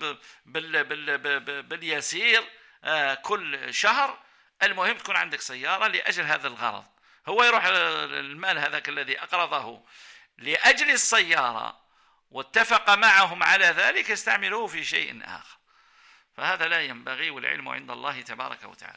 باليسير كل شهر، المهم تكون عندك سيارة لأجل هذا الغرض. هو يروح المال هذاك الذي أقرضه لأجل السيارة واتفق معهم على ذلك يستعملوه في شيء آخر، فهذا لا ينبغي، والعلم عند الله تبارك وتعالى.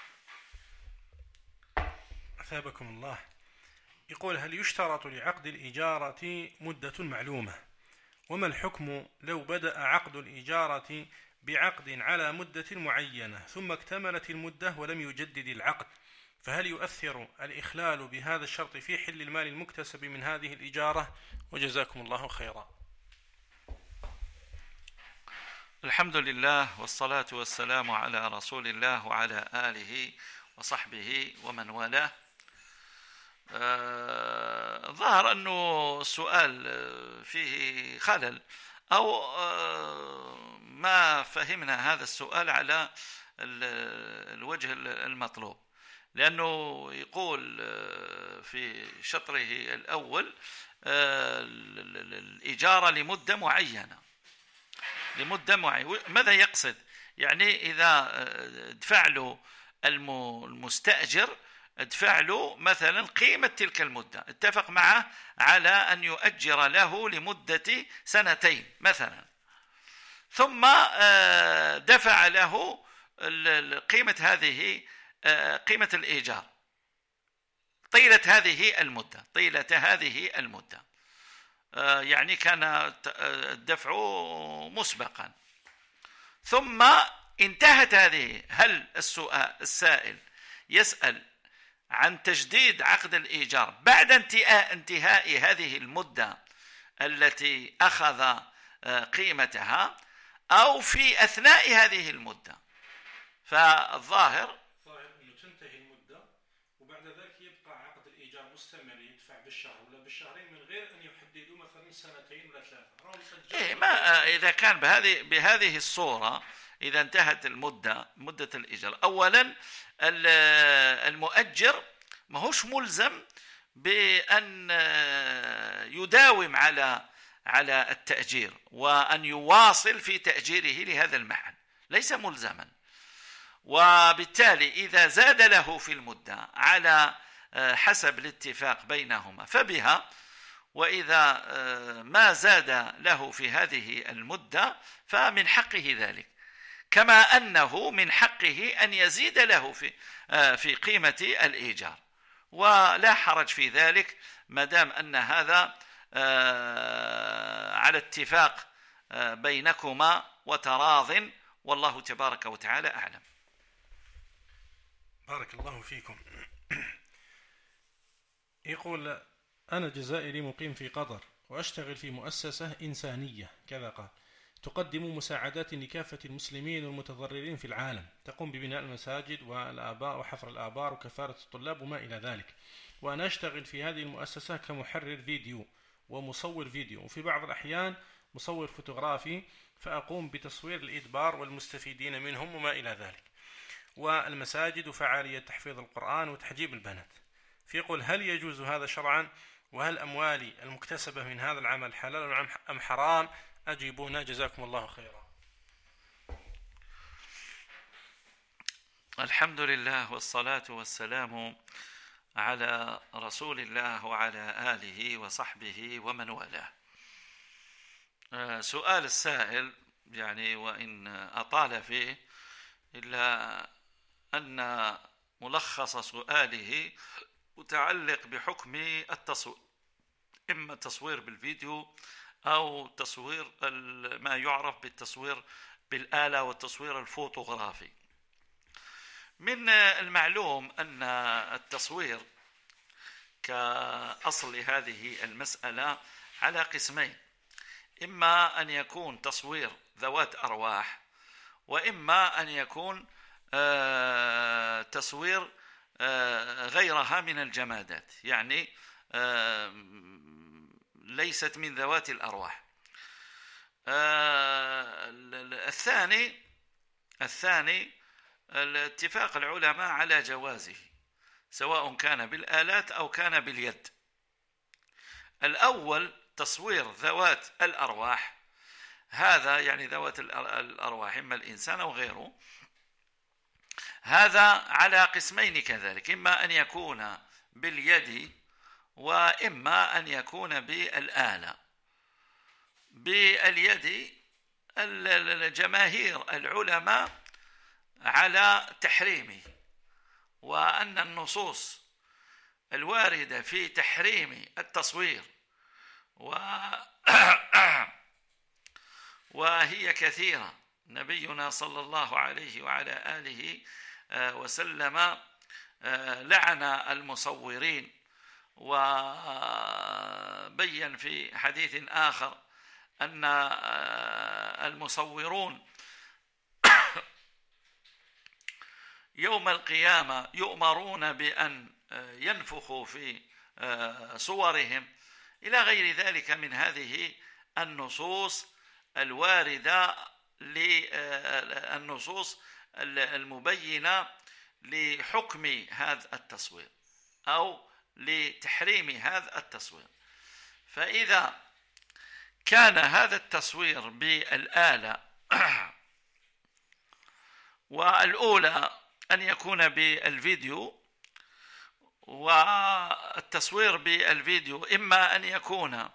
أثابكم الله. يقول: هل يشترط لعقد الإجارة مدة معلومة؟ وما الحكم لو بدأ عقد الإجارة بعقد على مدة معينة ثم اكتملت المدة ولم يجدد العقد، فهل يؤثر الإخلال بهذا الشرط في حل المال المكتسب من هذه الإجارة؟ وجزاكم الله خيرا. الحمد لله والصلاة والسلام على رسول الله وعلى آله وصحبه ومن والاه. آه ظهر أنه السؤال فيه خلل، أو آه ما فهمنا هذا السؤال على الوجه المطلوب، لأنه يقول في شطره الأول آه الإجارة لمدة معينة لمدة معينة. ماذا يقصد؟ يعني إذا دفع له المستأجر ادفع له مثلا قيمة تلك المدة، اتفق معه على أن يؤجر له لمدة سنتين مثلا، ثم دفع له قيمة هذه قيمة الإيجار طيلة هذه المدة طيلة هذه المدة يعني كان الدفع مسبقا، ثم انتهت هذه. هل السؤال السائل يسأل عن تجديد عقد الإيجار بعد انتهاء انتهاء هذه المدة التي أخذ قيمتها، أو في أثناء هذه المدة؟ فالظاهر ظاهر أنه تنتهي المدة وبعد ذلك يبقى عقد الإيجار مستمر، يدفع بالشهر ولا بالشهرين من غير أن يحددوا مثلا سنتين ولا ثلاثة. إيه ما إذا كان بهذه بهذه الصورة، إذا انتهت المدة مدة الإيجار، أولا المؤجر ما هوش ملزم بأن يداوم على على التأجير وأن يواصل في تأجيره لهذا المحل، ليس ملزما. وبالتالي إذا زاد له في المدة على حسب الاتفاق بينهما فبها، وإذا ما زاد له في هذه المدة فمن حقه ذلك، كما أنه من حقه أن يزيد له في في قيمة الإيجار، ولا حرج في ذلك ما دام أن هذا على اتفاق بينكما وتراض، والله تبارك وتعالى أعلم. بارك الله فيكم. يقول: أنا جزائري مقيم في قطر، وأشتغل في مؤسسة إنسانية كذا قال تقدم مساعدات لكافة المسلمين والمتضررين في العالم، تقوم ببناء المساجد والآباء وحفر الآبار وكفالة الطلاب وما إلى ذلك. وأنا أشتغل في هذه المؤسسة كمحرر فيديو ومصور فيديو، وفي بعض الأحيان مصور فوتوغرافي، فأقوم بتصوير الإدبار والمستفيدين منهم وما إلى ذلك، والمساجد وفعالية تحفيظ القرآن وتحجيب البنات. فيقول: هل يجوز هذا شرعا؟ وهل أموالي المكتسبة من هذا العمل حلال أم حرام؟ أجيبونا جزاكم الله خيرا. الحمد لله والصلاة والسلام على رسول الله وعلى آله وصحبه ومن والاه. سؤال السائل يعني وإن أطال فيه إلا أن ملخص سؤاله متعلق بحكم التصوير، إما التصوير بالفيديو أو تصوير ما يعرف بالتصوير بالآلة والتصوير الفوتوغرافي. من المعلوم أن التصوير كأصل هذه المسألة على قسمين: إما أن يكون تصوير ذوات أرواح، وإما أن يكون تصوير غيرها من الجمادات، يعني ليست من ذوات الأرواح. الثاني الثاني الاتفاق العلماء على جوازه، سواء كان بالآلات أو كان باليد. الأول تصوير ذوات الأرواح، هذا يعني ذوات الأرواح إما الإنسان أو غيره، هذا على قسمين كذلك: إما أن يكون باليد وإما أن يكون بالآلة. باليد الجماهير العلماء على تحريمه، وأن النصوص الواردة في تحريم التصوير و... وهي كثيرة. نبينا صلى الله عليه وعلى آله وسلم لعن المصورين، وبين في حديث آخر أن المصورون يوم القيامة يؤمرون بأن ينفخوا في صورهم إلى غير ذلك من هذه النصوص الواردة، للنصوص المبينة لحكم هذا التصوير أو لتحريم هذا التصوير. فإذا كان هذا التصوير بالآلة، والأولى أن يكون بالفيديو، والتصوير بالفيديو إما أن يكون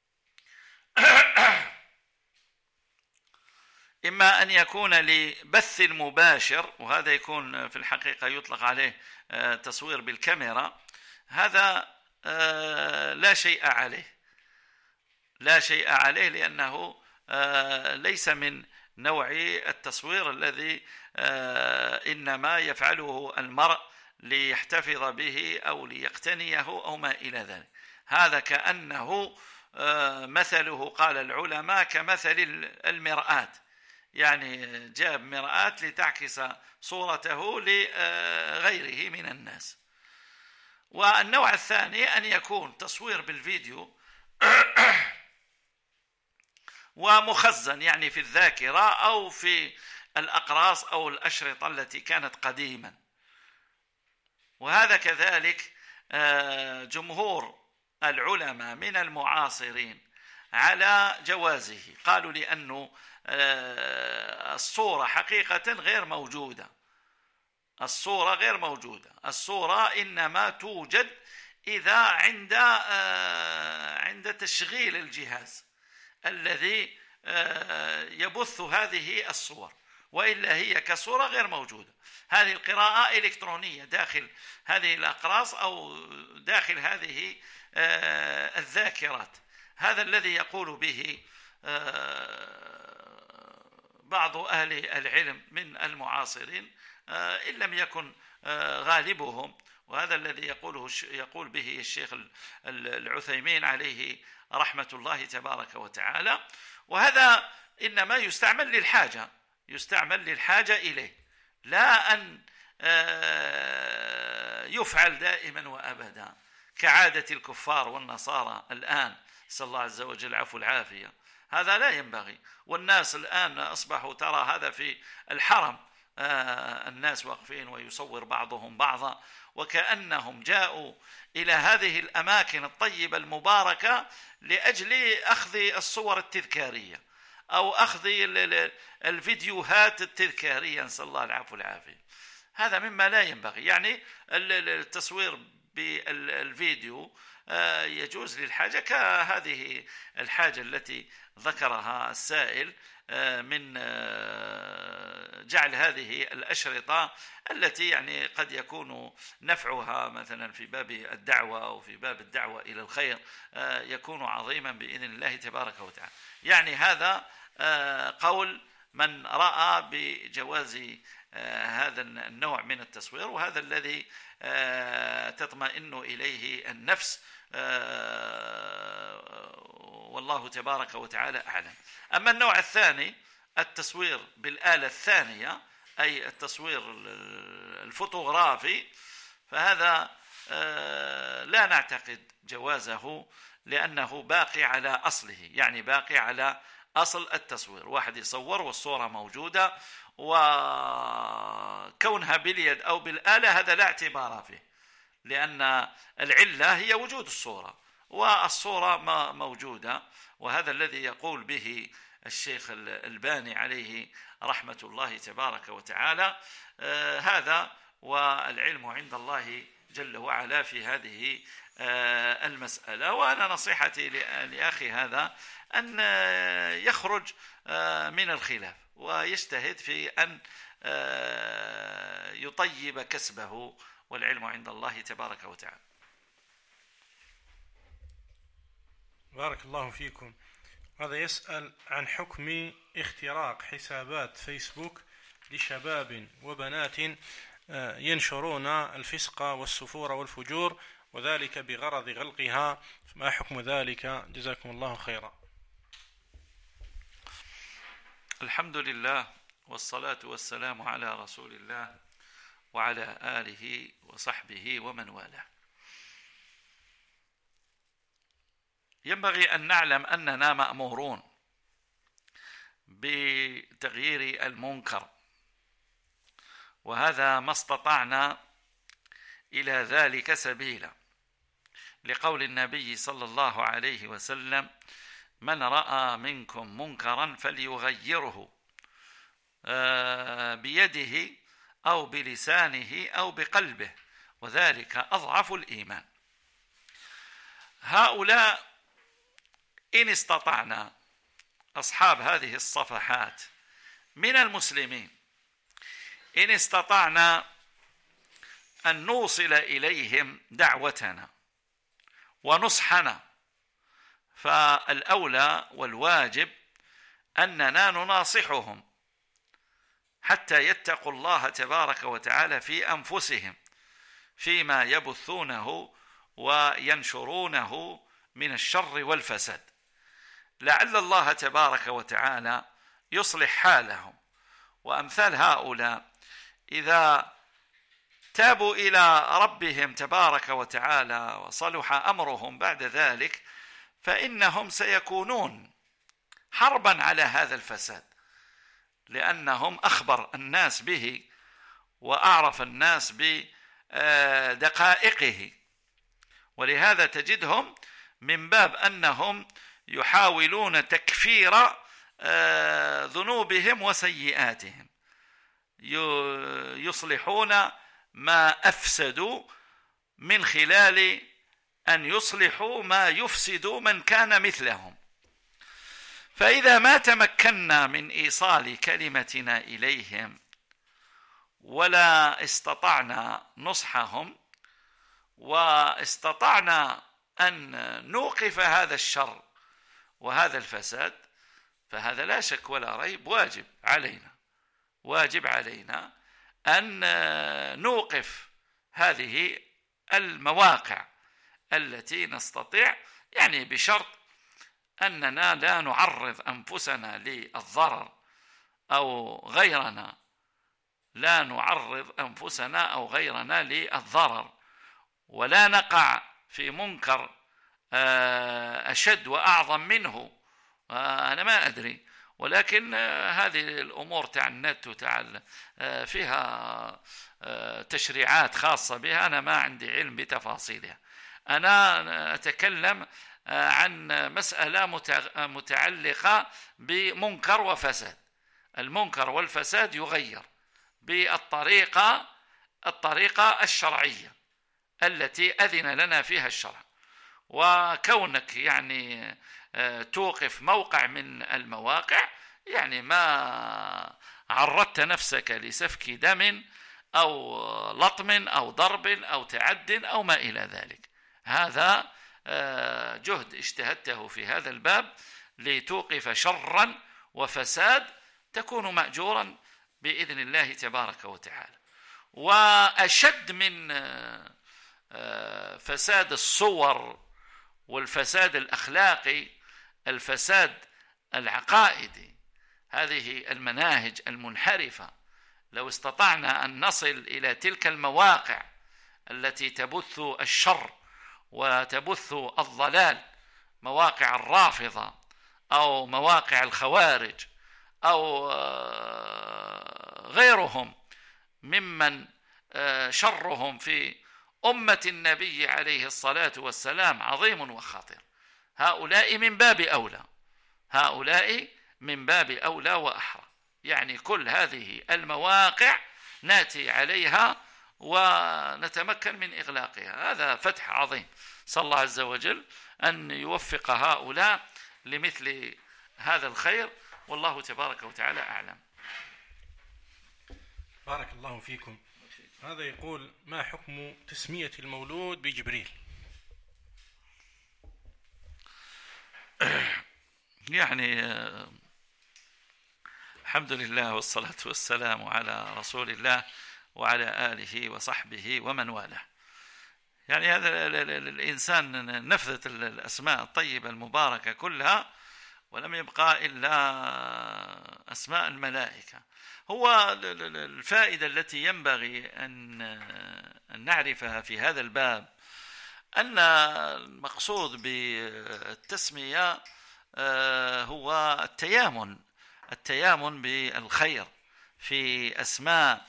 إما أن يكون لبث المباشر، وهذا يكون في الحقيقة يطلق عليه تصوير بالكاميرا، هذا لا شيء عليه لا شيء عليه لأنه ليس من نوع التصوير الذي إنما يفعله المرء ليحتفظ به أو ليقتنيه أو ما إلى ذلك. هذا كأنه مثله قال العلماء كمثل المرآة، يعني جاب مرآة لتعكس صورته لغيره من الناس. والنوع الثاني أن يكون تصوير بالفيديو ومخزن، يعني في الذاكرة أو في الأقراص أو الأشرطة التي كانت قديما. وهذا كذلك جمهور العلماء من المعاصرين على جوازه، قالوا لأنه الصورة حقيقة غير موجودة الصورة غير موجودة الصورة إنما توجد إذا عند عند تشغيل الجهاز الذي يبث هذه الصور، وإلا هي كصورة غير موجودة. هذه القراءة إلكترونية داخل هذه الأقراص أو داخل هذه الذاكرات. هذا الذي يقول به بعض أهل العلم من المعاصرين إن لم يكن غالبهم، وهذا الذي يقوله يقول به الشيخ العثيمين عليه رحمة الله تبارك وتعالى، وهذا إنما يستعمل للحاجة، يستعمل للحاجة إليه، لا أن يفعل دائما وأبدا كعادة الكفار والنصارى الآن، نسأل الله عز وجل العفو والعافية. هذا لا ينبغي. والناس الآن أصبحوا ترى هذا في الحرم، الناس واقفين ويصور بعضهم بعضا، وكأنهم جاءوا إلى هذه الأماكن الطيبة المباركة لأجل أخذ الصور التذكارية أو أخذ الفيديوهات التذكارية، نسأل الله العفو والعافية. هذا مما لا ينبغي. يعني التصوير بالفيديو يجوز للحاجة كهذه الحاجة التي ذكرها السائل من جعل هذه الأشرطة التي يعني قد يكون نفعها مثلا في باب الدعوة أو في باب الدعوة إلى الخير يكون عظيما بإذن الله تبارك وتعالى. يعني هذا قول من رأى بجواز هذا النوع من التصوير، وهذا الذي تطمئن إليه النفس، والله تبارك وتعالى أعلم. أما النوع الثاني التصوير بالآلة الثانية، أي التصوير الفوتوغرافي، فهذا لا نعتقد جوازه لأنه باقي على أصله، يعني باقي على أصل التصوير. واحد يصور والصورة موجودة، وكونها باليد أو بالآلة هذا لا اعتبار فيه، لأن العلة هي وجود الصورة، والصورة موجودة، وهذا الذي يقول به الشيخ الألباني عليه رحمة الله تبارك وتعالى. آه هذا والعلم عند الله جل وعلا في هذه آه المسألة. وأنا نصيحتي لأخي هذا أن يخرج آه من الخلاف ويجتهد في أن آه يطيب كسبه، والعلم عند الله تبارك وتعالى. بارك الله فيكم. هذا يسأل عن حكم اختراق حسابات فيسبوك لشباب وبنات ينشرون الفسق والسفور والفجور، وذلك بغرض غلقها، ما حكم ذلك؟ جزاكم الله خيرا. الحمد لله والصلاة والسلام على رسول الله وعلى آله وصحبه ومن والاه. ينبغي أن نعلم أننا مأمورون بتغيير المنكر، وهذا ما استطعنا إلى ذلك سبيلا، لقول النبي صلى الله عليه وسلم: من رأى منكم منكرا فليغيره بيده أو بلسانه أو بقلبه، وذلك أضعف الإيمان. هؤلاء إن استطعنا، أصحاب هذه الصفحات من المسلمين، إن استطعنا أن نوصل إليهم دعوتنا ونصحنا، فالأولى والواجب أننا نناصحهم حتى يتقوا الله تبارك وتعالى في أنفسهم فيما يبثونه وينشرونه من الشر والفساد، لعل الله تبارك وتعالى يصلح حالهم. وأمثال هؤلاء إذا تابوا إلى ربهم تبارك وتعالى وصلح أمرهم بعد ذلك، فإنهم سيكونون حربا على هذا الفساد، لأنهم أخبر الناس به وأعرف الناس بدقائقه، ولهذا تجدهم من باب أنهم يحاولون تكفير ذنوبهم وسيئاتهم، يصلحون ما أفسدوا من خلال أن يصلحوا ما يفسد من كان مثلهم. فإذا ما تمكنا من إيصال كلمتنا إليهم ولا استطعنا نصحهم واستطعنا أن نوقف هذا الشر وهذا الفساد، فهذا لا شك ولا ريب واجب علينا، واجب علينا أن نوقف هذه المواقع التي نستطيع، يعني بشرط أننا لا نعرض أنفسنا للضرر أو غيرنا، لا نعرض أنفسنا أو غيرنا للضرر، ولا نقع في منكر أشد وأعظم منه. أنا ما أدري، ولكن هذه الأمور تاع النت وتاع فيها تشريعات خاصة بها، أنا ما عندي علم بتفاصيلها. أنا أتكلم عن مسألة متعلقة بمنكر وفساد. المنكر والفساد يغير بالطريقة الطريقة الشرعية التي أذن لنا فيها الشرع. وكونك يعني توقف موقع من المواقع، يعني ما عرضت نفسك لسفك دم أو لطم أو ضرب أو تعد أو ما إلى ذلك. هذا جهد اجتهدته في هذا الباب لتوقف شرا وفساد، تكون مأجورا بإذن الله تبارك وتعالى. وأشد من فساد الصور والفساد الأخلاقي الفساد العقائدي، هذه المناهج المنحرفة. لو استطعنا أن نصل إلى تلك المواقع التي تبث الشر وتبث الضلال، مواقع الرافضة أو مواقع الخوارج أو غيرهم ممن شرهم في أمة النبي عليه الصلاة والسلام عظيم وخطير، هؤلاء من باب أولى، هؤلاء من باب أولى وأحرى. يعني كل هذه المواقع ناتي عليها ونتمكن من إغلاقها. هذا فتح عظيم، صلى الله عز وجل أن يوفق هؤلاء لمثل هذا الخير، والله تبارك وتعالى أعلم. بارك الله فيكم. هذا يقول: ما حكم تسمية المولود بجبريل؟ يعني الحمد لله والصلاة والسلام على رسول الله وعلى آله وصحبه ومن والاه. يعني هذا الإنسان نفذت الأسماء الطيبة المباركة كلها، ولم يبقى إلا أسماء الملائكة. هو الفائدة التي ينبغي أن نعرفها في هذا الباب أن المقصود بالتسمية هو التيامن التيامن بالخير في أسماء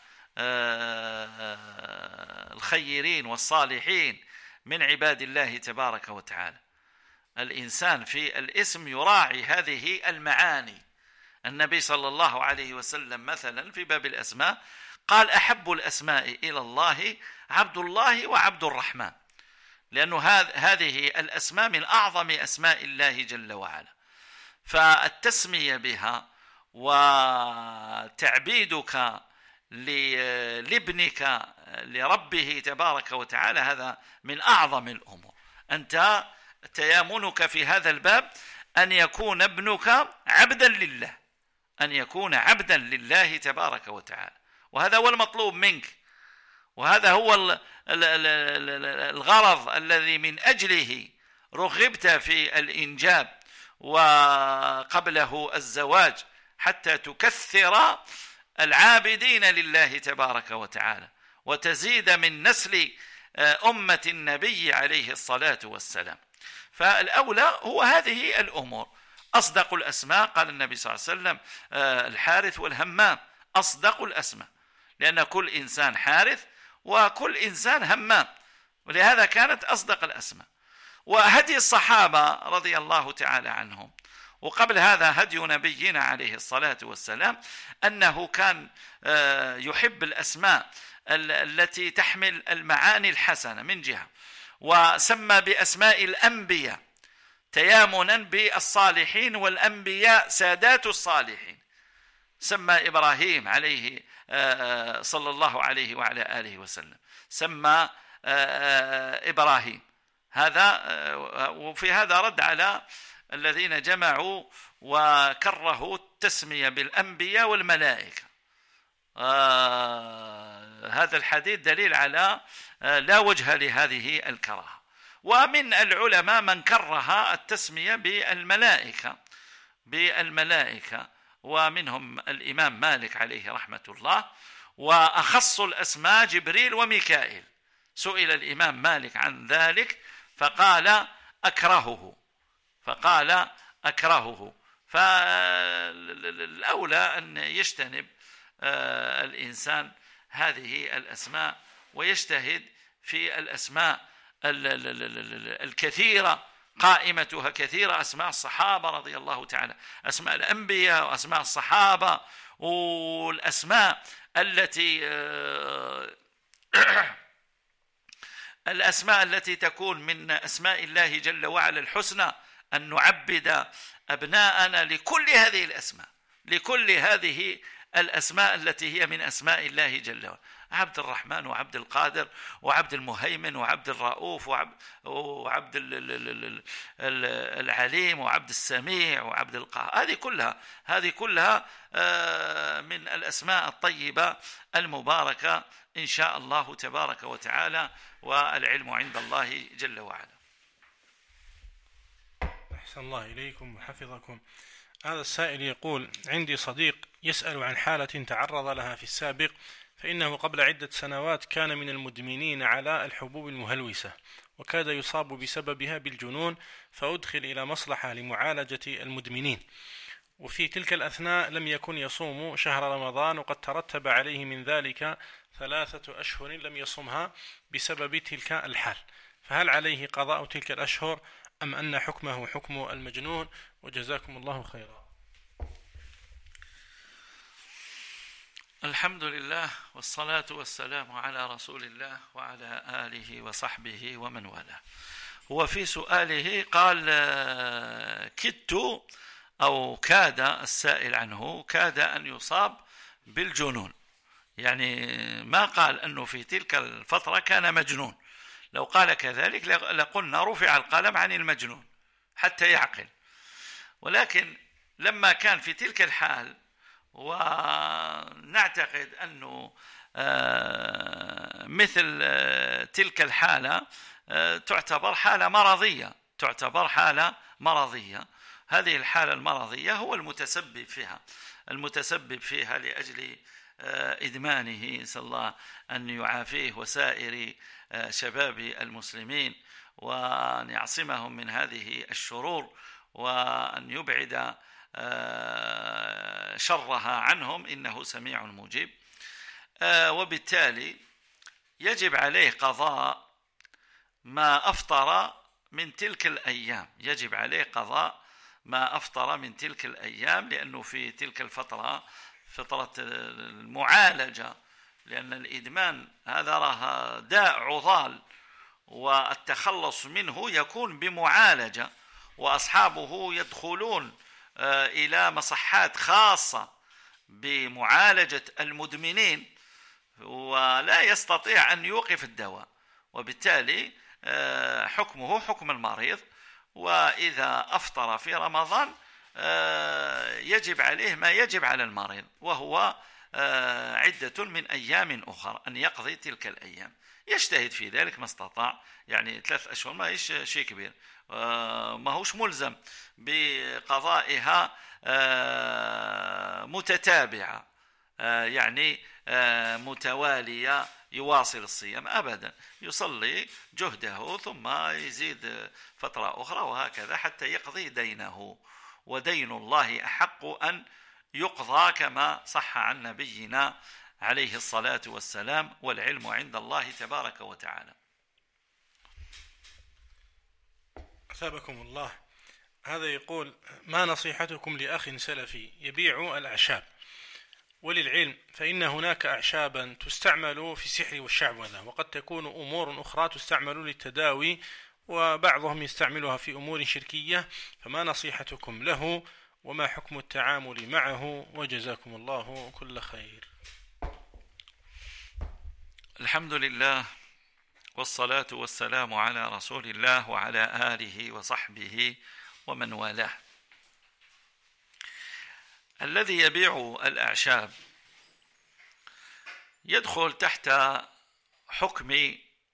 الخيرين والصالحين من عباد الله تبارك وتعالى. الإنسان في الاسم يراعي هذه المعاني. النبي صلى الله عليه وسلم مثلا في باب الأسماء قال: أحب الأسماء إلى الله عبد الله وعبد الرحمن، لأن هذه الأسماء من أعظم أسماء الله جل وعلا. فالتسمية بها وتعبيدك لابنك لربه تبارك وتعالى هذا من أعظم الأمور. أنت تيامنك في هذا الباب أن يكون ابنك عبدا لله، أن يكون عبدا لله تبارك وتعالى، وهذا هو المطلوب منك، وهذا هو الغرض الذي من أجله رغبت في الإنجاب وقبله الزواج، حتى تكثر العابدين لله تبارك وتعالى وتزيد من نسل أمة النبي عليه الصلاة والسلام. فالأولى هو هذه الأمور. أصدق الأسماء قال النبي صلى الله عليه وسلم الحارث والهمام أصدق الأسماء، لأن كل إنسان حارث وكل إنسان همام، ولهذا كانت أصدق الأسماء. وهدي الصحابة رضي الله تعالى عنهم، وقبل هذا هدي نبينا عليه الصلاة والسلام، أنه كان يحب الأسماء التي تحمل المعاني الحسنة من جهة، وسمى بأسماء الأنبياء تيامنا بالصالحين، والأنبياء سادات الصالحين. سمى إبراهيم عليه صلى الله عليه وعلى آله وسلم، سمى إبراهيم هذا. وفي هذا رد على الذين جمعوا وكرهوا التسمية بالأنبياء والملائكة. آه هذا الحديث دليل على آه لا وجه لهذه الكراهة. ومن العلماء من كره التسمية بالملائكة بالملائكة ومنهم الإمام مالك عليه رحمة الله. وأخص الأسماء جبريل وميكائيل. سئل الإمام مالك عن ذلك فقال أكرهه فقال أكرهه فالأولى أن يجتنب الإنسان هذه الأسماء ويجتهد في الأسماء الكثيرة، قائمتها كثيرة، أسماء الصحابة رضي الله تعالى، أسماء الأنبياء وأسماء الصحابة، والأسماء التي الأسماء التي تكون من أسماء الله جل وعلا الحسنى، أن نعبد أبناءنا لكل هذه الأسماء لكل هذه الأسماء التي هي من أسماء الله جل وعلا، عبد الرحمن وعبد القادر وعبد المهيمن وعبد الرؤوف وعبد العليم وعبد السميع وعبد القهار. هذه كلها هذه كلها من الأسماء الطيبة المباركة إن شاء الله تبارك وتعالى، والعلم عند الله جل وعلا. أحسن الله إليكم وحفظكم. هذا السائل يقول: عندي صديق يسأل عن حالة تعرض لها في السابق، فإنه قبل عدة سنوات كان من المدمنين على الحبوب المهلوسة، وكاد يصاب بسببها بالجنون، فأدخل إلى مصلحة لمعالجة المدمنين، وفي تلك الأثناء لم يكن يصوم شهر رمضان، وقد ترتب عليه من ذلك ثلاثة أشهر لم يصمها بسبب تلك الحال، فهل عليه قضاء تلك الأشهر أم أن حكمه حكم المجنون؟ وجزاكم الله خيرا. الحمد لله والصلاة والسلام على رسول الله وعلى آله وصحبه ومن والاه. هو في سؤاله قال كدت أو كاد السائل عنه كاد أن يصاب بالجنون، يعني ما قال أنه في تلك الفترة كان مجنون. لو قال كذلك لقلنا رفع القلم عن المجنون حتى يعقل، ولكن لما كان في تلك الحال ونعتقد أنه مثل تلك الحالة تعتبر حالة مرضية تعتبر حالة مرضية هذه الحالة المرضية هو المتسبب فيها المتسبب فيها لأجل إدمانه، نسأل الله أن يعافيه وسائر شباب المسلمين، وأن يعصمهم من هذه الشرور، وأن يبعد شرها عنهم، إنه سميع مجيب. وبالتالي يجب عليه قضاء ما أفطر من تلك الأيام يجب عليه قضاء ما أفطر من تلك الأيام لأنه في تلك الفترة فترة المعالجة، لأن الإدمان هذا راه داء عضال، والتخلص منه يكون بمعالجة، وأصحابه يدخلون إلى مصحات خاصة بمعالجة المدمنين، ولا يستطيع أن يوقف الدواء، وبالتالي حكمه حكم المريض. وإذا أفطر في رمضان يجب عليه ما يجب على المريض، وهو عدة من أيام أخرى، أن يقضي تلك الأيام، يجتهد في ذلك ما استطاع. يعني ثلاث أشهر ما هيش شيء كبير، ما هوش ملزم بقضائها متتابعة، يعني متوالية يواصل الصيام أبدا، يصلي جهده ثم يزيد فترة أخرى وهكذا حتى يقضي دينه، ودين الله أحق أن يقضى كما صح عن نبينا عليه الصلاة والسلام، والعلم عند الله تبارك وتعالى. أثابكم الله. هذا يقول: ما نصيحتكم لأخ سلفي يبيع الأعشاب؟ وللعلم فإن هناك أعشابا تستعمل في السحر والشعوذة، وقد تكون أمور أخرى تستعمل للتداوي، وبعضهم يستعملها في أمور شركية، فما نصيحتكم له وما حكم التعامل معه؟ وجزاكم الله كل خير. الحمد لله والصلاة والسلام على رسول الله وعلى آله وصحبه ومن والاه. الذي يبيع الأعشاب يدخل تحت حكم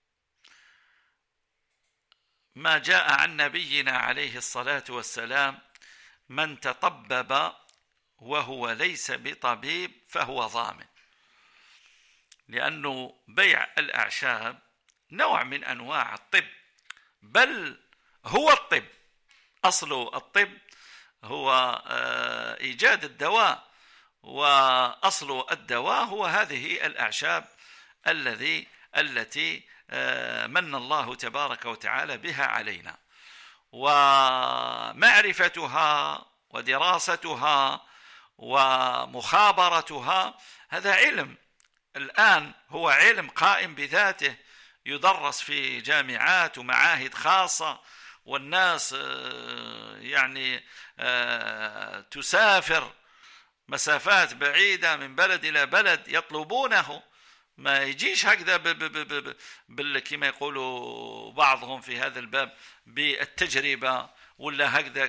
ما جاء عن نبينا عليه الصلاة والسلام: من تطبب وهو ليس بطبيب فهو ضامن. لأنه بيع الأعشاب نوع من أنواع الطب، بل هو الطب. أصل الطب هو إيجاد الدواء، وأصل الدواء هو هذه الأعشاب الذي التي من الله تبارك وتعالى بها علينا. ومعرفتها ودراستها ومخابرتها هذا علم الآن، هو علم قائم بذاته، يدرس في جامعات ومعاهد خاصة، والناس يعني تسافر مسافات بعيدة من بلد إلى بلد يطلبونه. ما يجيش هكذا بال كما يقولوا بعضهم في هذا الباب بالتجربة، ولا هكذا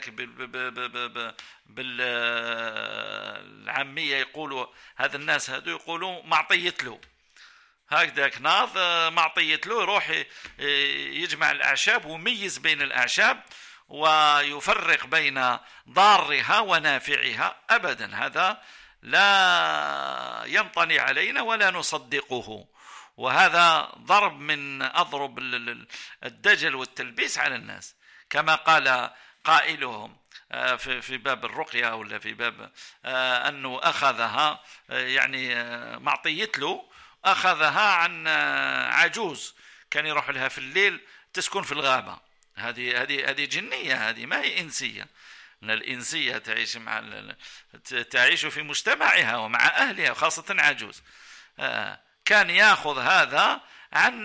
بالعامية يقولوا هذا الناس هذو يقولوا معطيت له هكذا كناض معطيت له، يروح يجمع الأعشاب ويميز بين الأعشاب ويفرق بين ضارها ونافعها. أبدا، هذا لا ينطلي علينا ولا نصدقه، وهذا ضرب من أضرب الدجل والتلبيس على الناس، كما قال قائلهم في باب الرقية ولا في باب أنه أخذها يعني معطيت له، أخذها عن عجوز كان يروح لها في الليل تسكن في الغابة. هذه هذه هذه جنية، هذه ما هي إنسية. أن الإنسية تعيش مع تعيش في مجتمعها ومع أهلها، وخاصة عجوز. كان يأخذ هذا عن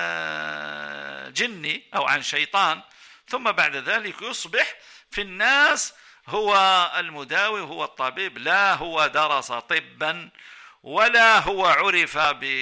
جني أو عن شيطان، ثم بعد ذلك يصبح في الناس هو المداوي، هو الطبيب. لا هو درس طبا، ولا هو عرف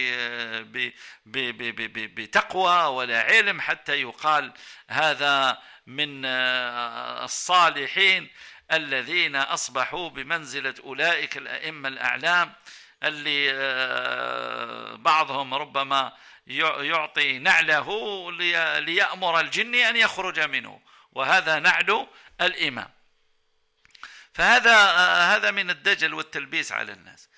بتقوى ولا علم حتى يقال هذا من الصالحين الذين أصبحوا بمنزلة أولئك الأئمة الأعلام، اللي بعضهم ربما يعطي نعله ليأمر الجن أن يخرج منه، وهذا نعل الإمام. فهذا هذا من الدجل والتلبيس على الناس.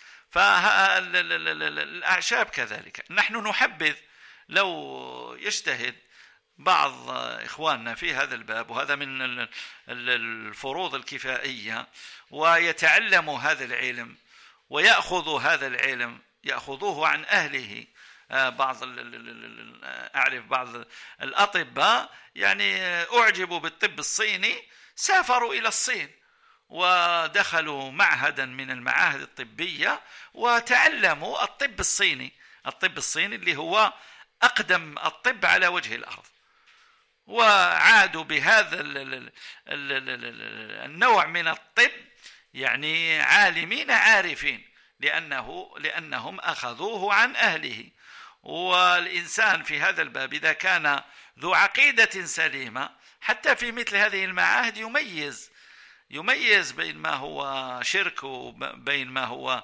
فالأعشاب كذلك نحن نحبذ لو يجتهد بعض إخواننا في هذا الباب، وهذا من الفروض الكفائية، ويتعلموا هذا العلم ويأخذوا هذا العلم، يأخذوه عن أهله. بعض أعرف بعض الأطباء يعني أعجبوا بالطب الصيني، سافروا إلى الصين ودخلوا معهدا من المعاهد الطبية وتعلموا الطب الصيني، الطب الصيني اللي هو أقدم الطب على وجه الأرض، وعادوا بهذا النوع من الطب يعني عالمين عارفين، لأنه لأنهم أخذوه عن أهله. والإنسان في هذا الباب إذا كان ذو عقيدة سليمة، حتى في مثل هذه المعاهد يميز يميز بين ما هو شرك وبين ما هو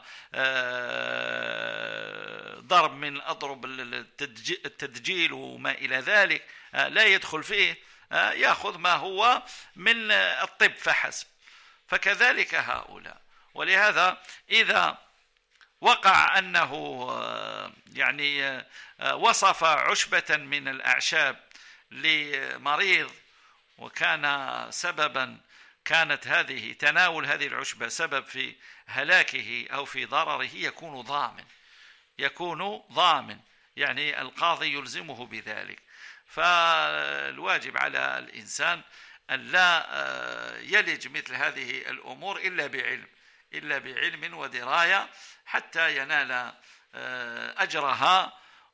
ضرب من أضرب التدجيل وما إلى ذلك، لا يدخل فيه، يأخذ ما هو من الطب فحسب. فكذلك هؤلاء. ولهذا إذا وقع أنه يعني وصف عشبة من الأعشاب لمريض، وكان سببا كانت هذه تناول هذه العشبة سبب في هلاكه أو في ضرره، يكون ضامن يكون ضامن يعني القاضي يلزمه بذلك. فالواجب على الإنسان أن لا يلج مثل هذه الأمور إلا بعلم إلا بعلم ودراية، حتى ينال أجرها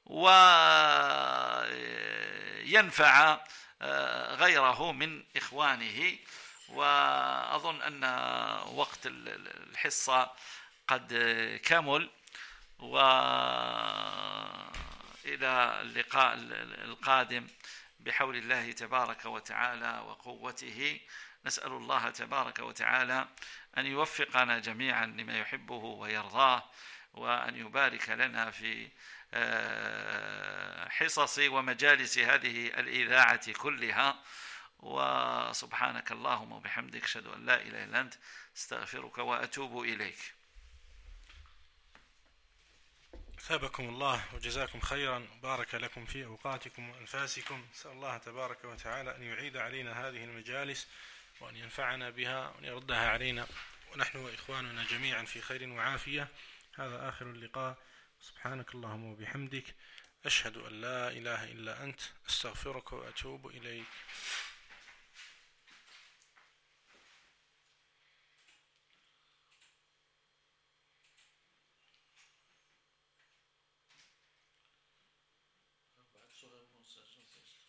وينفع غيره من إخوانه. وأظن أن وقت الحصة قد كمل، وإلى اللقاء القادم بحول الله تبارك وتعالى وقوته. نسأل الله تبارك وتعالى أن يوفقنا جميعا لما يحبه ويرضاه، وأن يبارك لنا في حصص ومجالس هذه الإذاعة كلها. وسبحانك اللهم وبحمدك، أشهد أن لا إله إلا أنت، استغفرك وأتوب إليك. ثابكم الله وجزاكم خيرا وبارك لكم في أوقاتكم وأنفاسكم. نسأل الله تبارك وتعالى أن يعيد علينا هذه المجالس وأن ينفعنا بها وأن يردها علينا ونحن وإخواننا جميعا في خير وعافية. هذا آخر اللقاء. سبحانك اللهم وبحمدك، أشهد أن لا إله إلا أنت، أستغفرك وأتوب إليك. بعد صغير